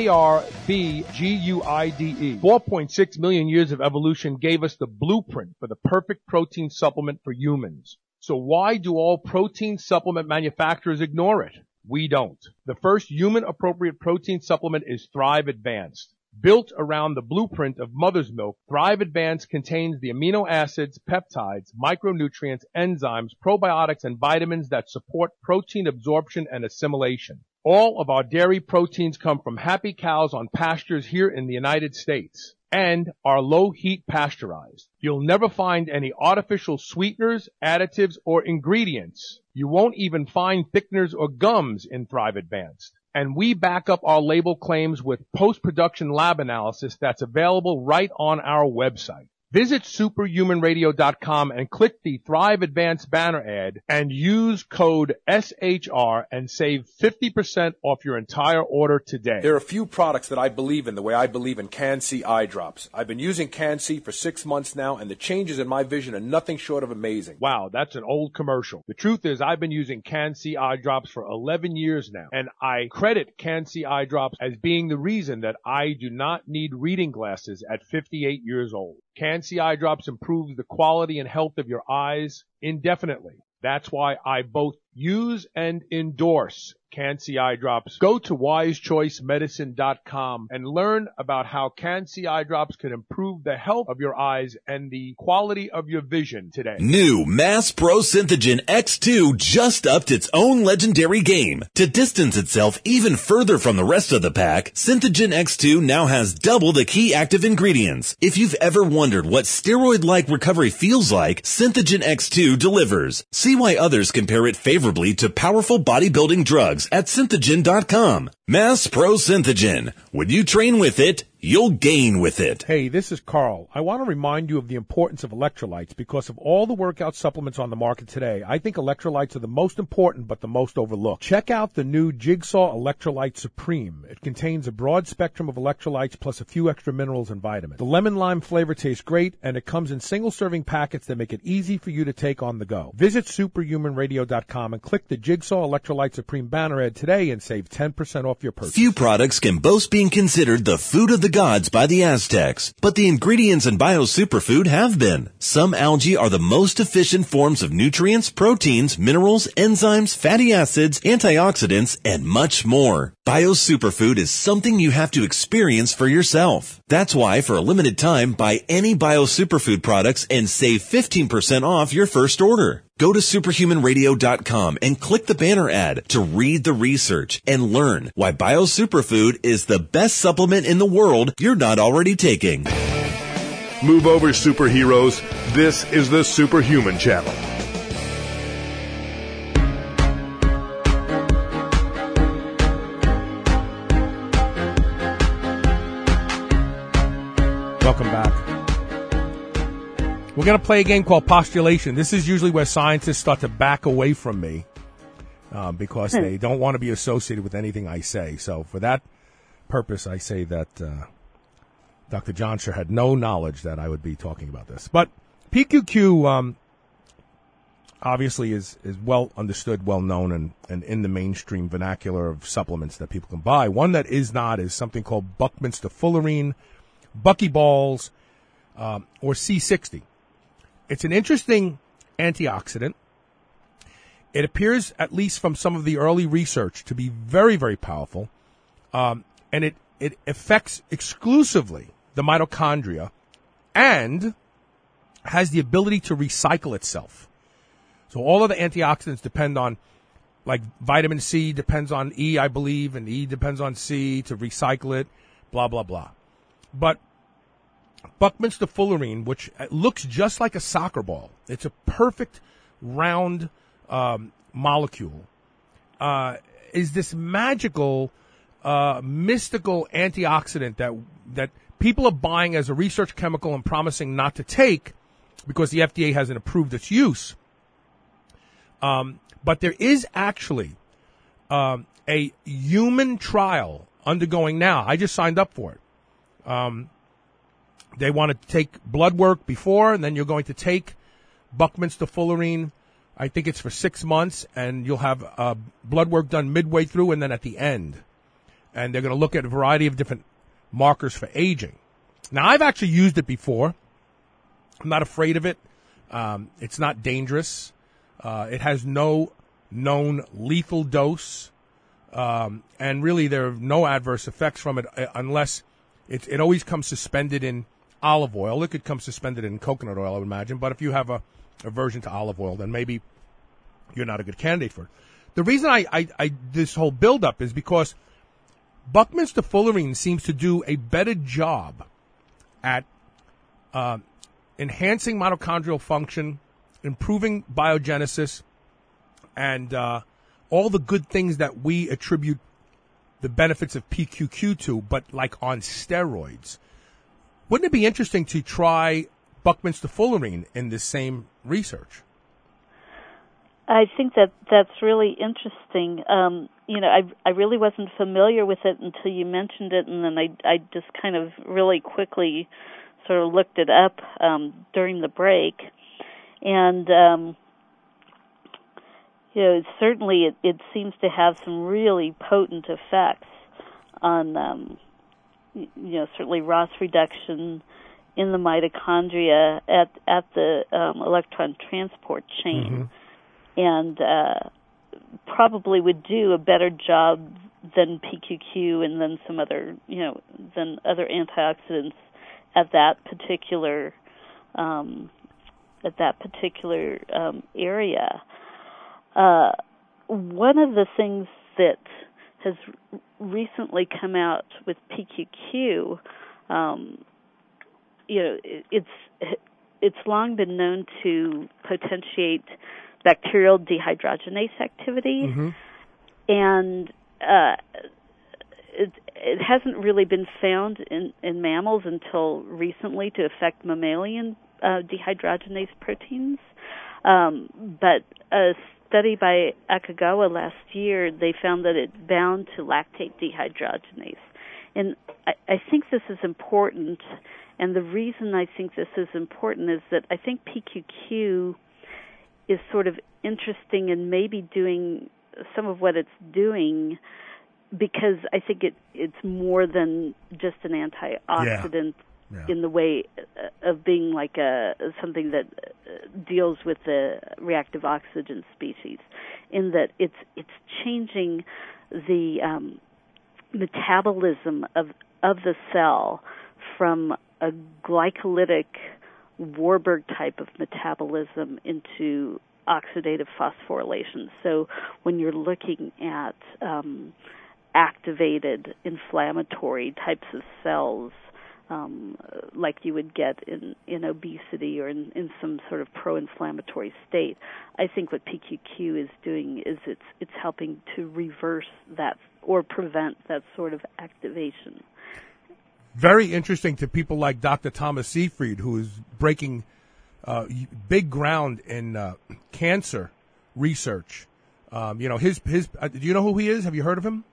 C-A-R-B-G-U-I-D-E. four point six million years of evolution gave us the blueprint for the perfect protein supplement for humans. So why do all protein supplement manufacturers ignore it? We don't. The first human-appropriate protein supplement is Thrive Advanced. Built around the blueprint of mother's milk, Thrive Advanced contains the amino acids, peptides, micronutrients, enzymes, probiotics, and vitamins that support protein absorption and assimilation. All of our dairy proteins come from happy cows on pastures here in the United States and are low heat pasteurized. You'll never find any artificial sweeteners, additives, or ingredients. You won't even find thickeners or gums in Thrive Advanced. And we back up our label claims with post-production lab analysis that's available right on our website. Visit superhuman radio dot com and click the Thrive Advanced banner ad and use code S H R and save fifty percent off your entire order today. There are a few products that I believe in the way I believe in Can-C eye drops. I've been using Can-C for six months now, and the changes in my vision are nothing short of amazing. Wow, that's an old commercial. The truth is I've been using Can-C eye drops for eleven years now, and I credit Can-C eye drops as being the reason that I do not need reading glasses at fifty-eight years old. Can-C eye drops improves the quality and health of your eyes indefinitely. That's why I both use and endorse Can-C eye drops. Go to wise choice medicine dot com and learn about how Can-C eye drops can improve the health of your eyes and the quality of your vision today. New Mass Pro Synthogen X two just upped its own legendary game. To distance itself even further from the rest of the pack, Synthogen X two now has double the key active ingredients. If you've ever wondered what steroid-like recovery feels like, Synthogen X two delivers. See why others compare it favorably to powerful bodybuilding drugs at synthogen dot com. Mass Pro Synthogen. When you train with it, you'll gain with it. Hey, this is Carl. I want to remind you of the importance of electrolytes because of all the workout supplements on the market today. I think electrolytes are the most important but the most overlooked. Check out the new Jigsaw Electrolyte Supreme. It contains a broad spectrum of electrolytes plus a few extra minerals and vitamins. The lemon lime flavor tastes great, and it comes in single serving packets that make it easy for you to take on the go. Visit superhuman radio dot com and click the Jigsaw Electrolyte Supreme banner ad today and save ten percent off your purchase. Few products can boast being considered the food of the gods by the Aztecs, but the ingredients in Bio Superfood have been. Some algae are the most efficient forms of nutrients, proteins, minerals, enzymes, fatty acids, antioxidants, and much more. Bio Superfood is something you have to experience for yourself. That's why, for a limited time, buy any Bio Superfood products and save fifteen percent off your first order. Go to superhuman radio dot com and click the banner ad to read the research and learn why Bio Superfood is the best supplement in the world you're not already taking. Move over, superheroes. This is the Superhuman Channel. Welcome back. We're going to play a game called Postulation. This is usually where scientists start to back away from me um, because they don't want to be associated with anything I say. So for that purpose, I say that uh, Doctor Johnsher had no knowledge that I would be talking about this. But P Q Q, um, obviously is, is well understood, well known, and, and in the mainstream vernacular of supplements that people can buy. One that is not is something called Buckminster Fullerene, Buckyballs, um, or C sixty. It's an interesting antioxidant. It appears, at least from some of the early research, to be very, very powerful. Um, and it, it affects exclusively the mitochondria and has the ability to recycle itself. So all of the antioxidants depend on, like vitamin C depends on E, I believe, and E depends on C to recycle it, blah, blah, blah. But Buckminster Fullerene, which looks just like a soccer ball, it's a perfect round um, molecule, uh, is this magical, uh, mystical antioxidant that that people are buying as a research chemical and promising not to take because the F D A hasn't approved its use. Um, but there is actually um, a human trial undergoing now. I just signed up for it. Um, they want to take blood work before, and then you're going to take Buckminster Fullerene. I think it's for six months, and you'll have uh, blood work done midway through and then at the end. And they're going to look at a variety of different markers for aging. Now, I've actually used it before. I'm not afraid of it. Um, it's not dangerous. Uh, it has no known lethal dose. Um, and really, there are no adverse effects from it uh, unless it, it always comes suspended in olive oil. It could come suspended in coconut oil, I would imagine. But if you have a aversion to olive oil, then maybe you're not a good candidate for it. The reason I, I, I this whole buildup is because Buckminster Fullerene seems to do a better job at uh, enhancing mitochondrial function, improving biogenesis, and uh, all the good things that we attribute the benefits of P Q Q to, but like on steroids. Wouldn't it be interesting to try Buckminster Fullerene in this same research? I think that that's really interesting. Um, you know, I I really wasn't familiar with it until you mentioned it, and then I I just kind of really quickly sort of looked it up um, during the break, and um, you know, certainly it, it seems to have some really potent effects on um, you know, certainly R O S reduction in the mitochondria at at the um, electron transport chain, mm-hmm. and uh, probably would do a better job than P Q Q and then some other, you know, than other antioxidants at that particular um, at that particular um, area. Uh, one of the things that has recently come out with P Q Q, um, you know, it, it's it's long been known to potentiate bacterial dehydrogenase activity, mm-hmm. and uh, it, it hasn't really been found in, in mammals until recently to affect mammalian uh, dehydrogenase proteins. Um, but a study by Akagawa last year, they found that it bound to lactate dehydrogenase. And I, I think this is important, and the reason I think this is important is that I think P Q Q is sort of interesting and maybe doing some of what it's doing because I think it it's more than just an antioxidant yeah. Yeah. in the way of being like a something that deals with the reactive oxygen species, in that it's it's changing the um, metabolism of of the cell from a glycolytic Warburg type of metabolism into oxidative phosphorylation. So when you're looking at um, activated inflammatory types of cells, um, like you would get in, in obesity or in, in some sort of pro-inflammatory state, I think what P Q Q is doing is it's it's helping to reverse that or prevent that sort of activation. Very interesting to people like Doctor Thomas Seyfried, who is breaking uh, big ground in uh, cancer research. Um, you know, his his. Uh, do you know who he is? Have you heard of him?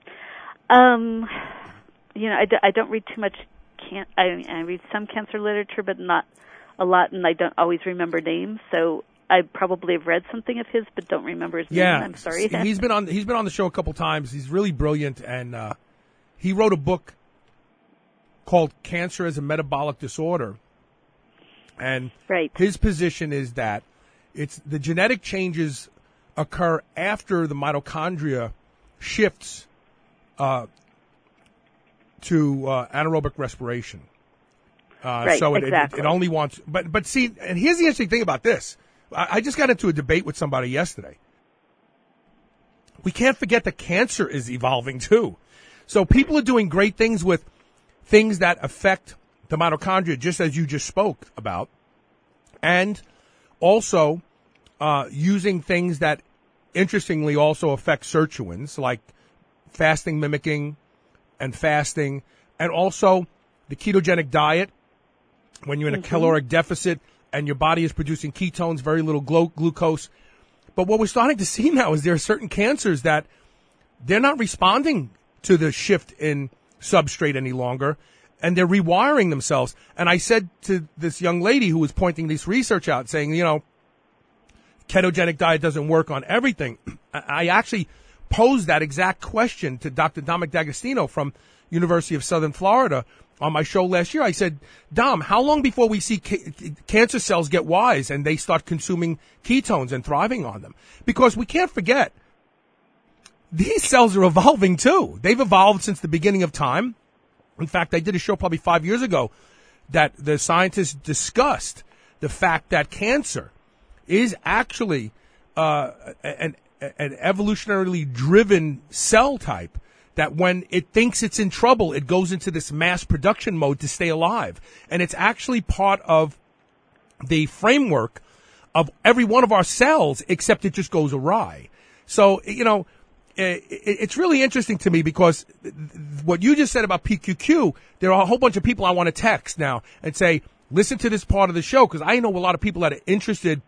Um, you know, I, d- I don't read too much. Can- I, I read some cancer literature, but not a lot, and I don't always remember names, so I probably have read something of his, but don't remember his yeah, name. I'm sorry. he's been on he's been on the show a couple times. He's really brilliant, and uh, he wrote a book called Cancer as a Metabolic Disorder. And right. his position is that it's the genetic changes occur after the mitochondria shifts uh, to uh, anaerobic respiration. Uh, right, so it, exactly. it, it only wants, but but see, and here's the interesting thing about this. I, I just got into a debate with somebody yesterday. We can't forget that cancer is evolving too. So people are doing great things with things that affect the mitochondria, just as you just spoke about, and also uh, using things that, interestingly, also affect sirtuins, like fasting mimicking and fasting, and also the ketogenic diet. When you're in a mm-hmm. caloric deficit and your body is producing ketones, very little glu- glucose. But what we're starting to see now is there are certain cancers that they're not responding to the shift in substrate any longer, and they're rewiring themselves. And I said to this young lady who was pointing this research out, saying, you know, ketogenic diet doesn't work on everything. I actually posed that exact question to Doctor Dominic D'Agostino from University of Southern Florida on my show last year. I said, Dom, how long before we see ca- cancer cells get wise and they start consuming ketones and thriving on them? Because we can't forget, these cells are evolving too. They've evolved since the beginning of time. In fact, I did a show probably five years ago that the scientists discussed the fact that cancer is actually uh, an, an evolutionarily driven cell type, that when it thinks it's in trouble, it goes into this mass production mode to stay alive. And it's actually part of the framework of every one of our cells, except it just goes awry. So, you know, it's really interesting to me because what you just said about P Q Q, there are a whole bunch of people I want to text now and say, listen to this part of the show, because I know a lot of people that are interested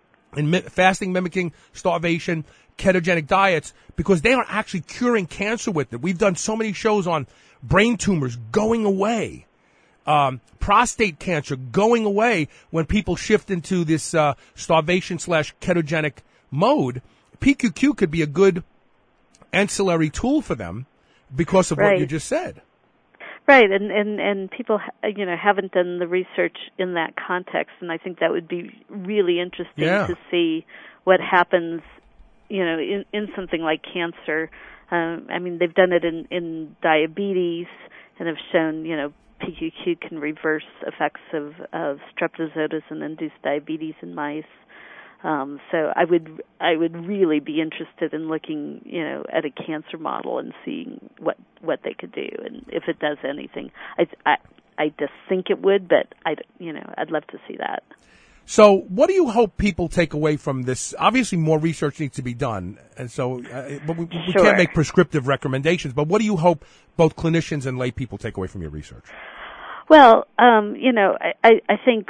in mi- fasting, mimicking, starvation, ketogenic diets, because they are actually curing cancer with it. We've done so many shows on brain tumors going away, um, prostate cancer going away when people shift into this uh, starvation slash ketogenic mode. P Q Q could be a good ancillary tool for them because of right. what you just said. Right, and, and, and people, you know, haven't done the research in that context, and I think that would be really interesting yeah. to see what happens, you know, in, in something like cancer. Um, I mean, they've done it in, in diabetes and have shown, you know, P Q Q can reverse effects of, of strep zoetis and induced diabetes in mice. Um, so I would I would really be interested in looking, you know, at a cancer model and seeing what, what they could do and if it does anything. I, I I just think it would, but I you know I'd love to see that. So, what do you hope people take away from this? Obviously, more research needs to be done, and so, uh, but we, we sure. can't make prescriptive recommendations. But what do you hope both clinicians and lay people take away from your research? Well, um, you know, I, I think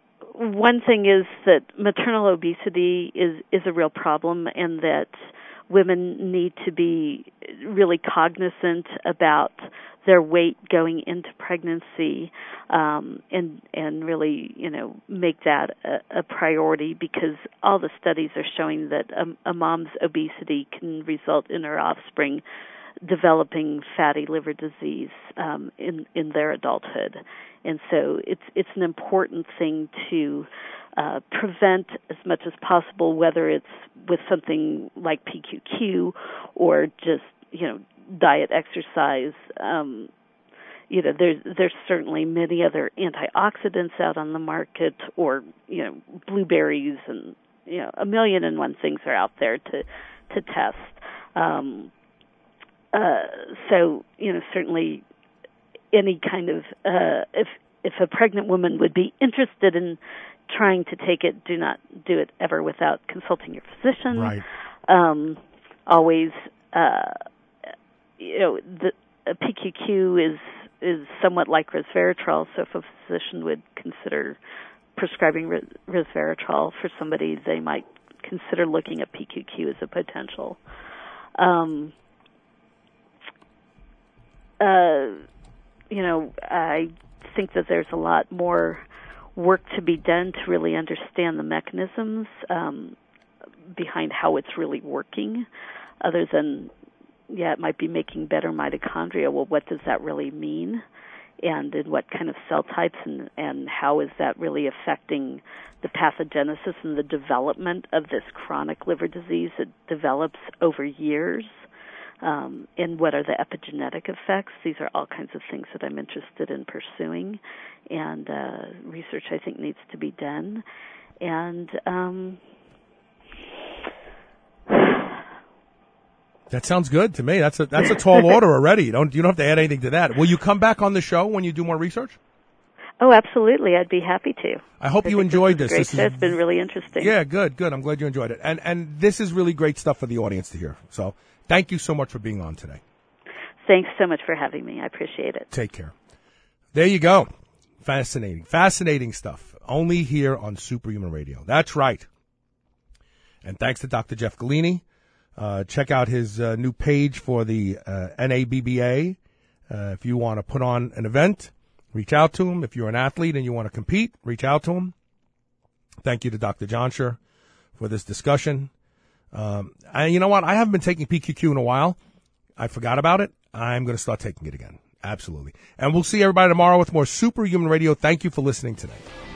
one thing is that maternal obesity is, is a real problem, and that women need to be really cognizant about their weight going into pregnancy, um, and and really, you know, make that a, a priority, because all the studies are showing that a, a mom's obesity can result in her offspring developing fatty liver disease um, in in their adulthood, and so it's it's an important thing to uh, prevent as much as possible, whether it's with something like P Q Q or just, you know, diet, exercise. Um, you know, there's there's certainly many other antioxidants out on the market, or, you know, blueberries, and, you know, a million and one things are out there to to test. Um, uh, so, you know, certainly any kind of uh, if if a pregnant woman would be interested in trying to take it, do not do it ever without consulting your physician. Right. Um, always, uh, you know, the uh, P Q Q is is somewhat like resveratrol. So if a physician would consider prescribing res- resveratrol for somebody, they might consider looking at P Q Q as a potential. Um, uh, you know, I think that there's a lot more work to be done to really understand the mechanisms um, behind how it's really working, other than, yeah, it might be making better mitochondria. Well, what does that really mean? And in what kind of cell types, and, and how is that really affecting the pathogenesis and the development of this chronic liver disease that develops over years? Um, and what are the epigenetic effects? These are all kinds of things that I'm interested in pursuing, and uh, research I think needs to be done. And um, that sounds good to me. That's a that's a tall order already. You don't you don't have to add anything to that. Will you come back on the show when you do more research? Oh, absolutely. I'd be happy to. I hope I you think enjoyed this. this. This, this is, it's been really interesting. Yeah, good, good. I'm glad you enjoyed it. And and this is really great stuff for the audience to hear. So thank you so much for being on today. Thanks so much for having me. I appreciate it. Take care. There you go. Fascinating, fascinating stuff. Only here on Superhuman Radio. That's right. And thanks to Doctor Jeff Galini. Uh, check out his uh, new page for the uh, N A B B A. Uh, if you want to put on an event, reach out to him. If you're an athlete and you want to compete, reach out to him. Thank you to Doctor Johnsher for this discussion. Um, and you know what? I haven't been taking P Q Q in a while. I forgot about it. I'm going to start taking it again. Absolutely. And we'll see everybody tomorrow with more Superhuman Radio. Thank you for listening today.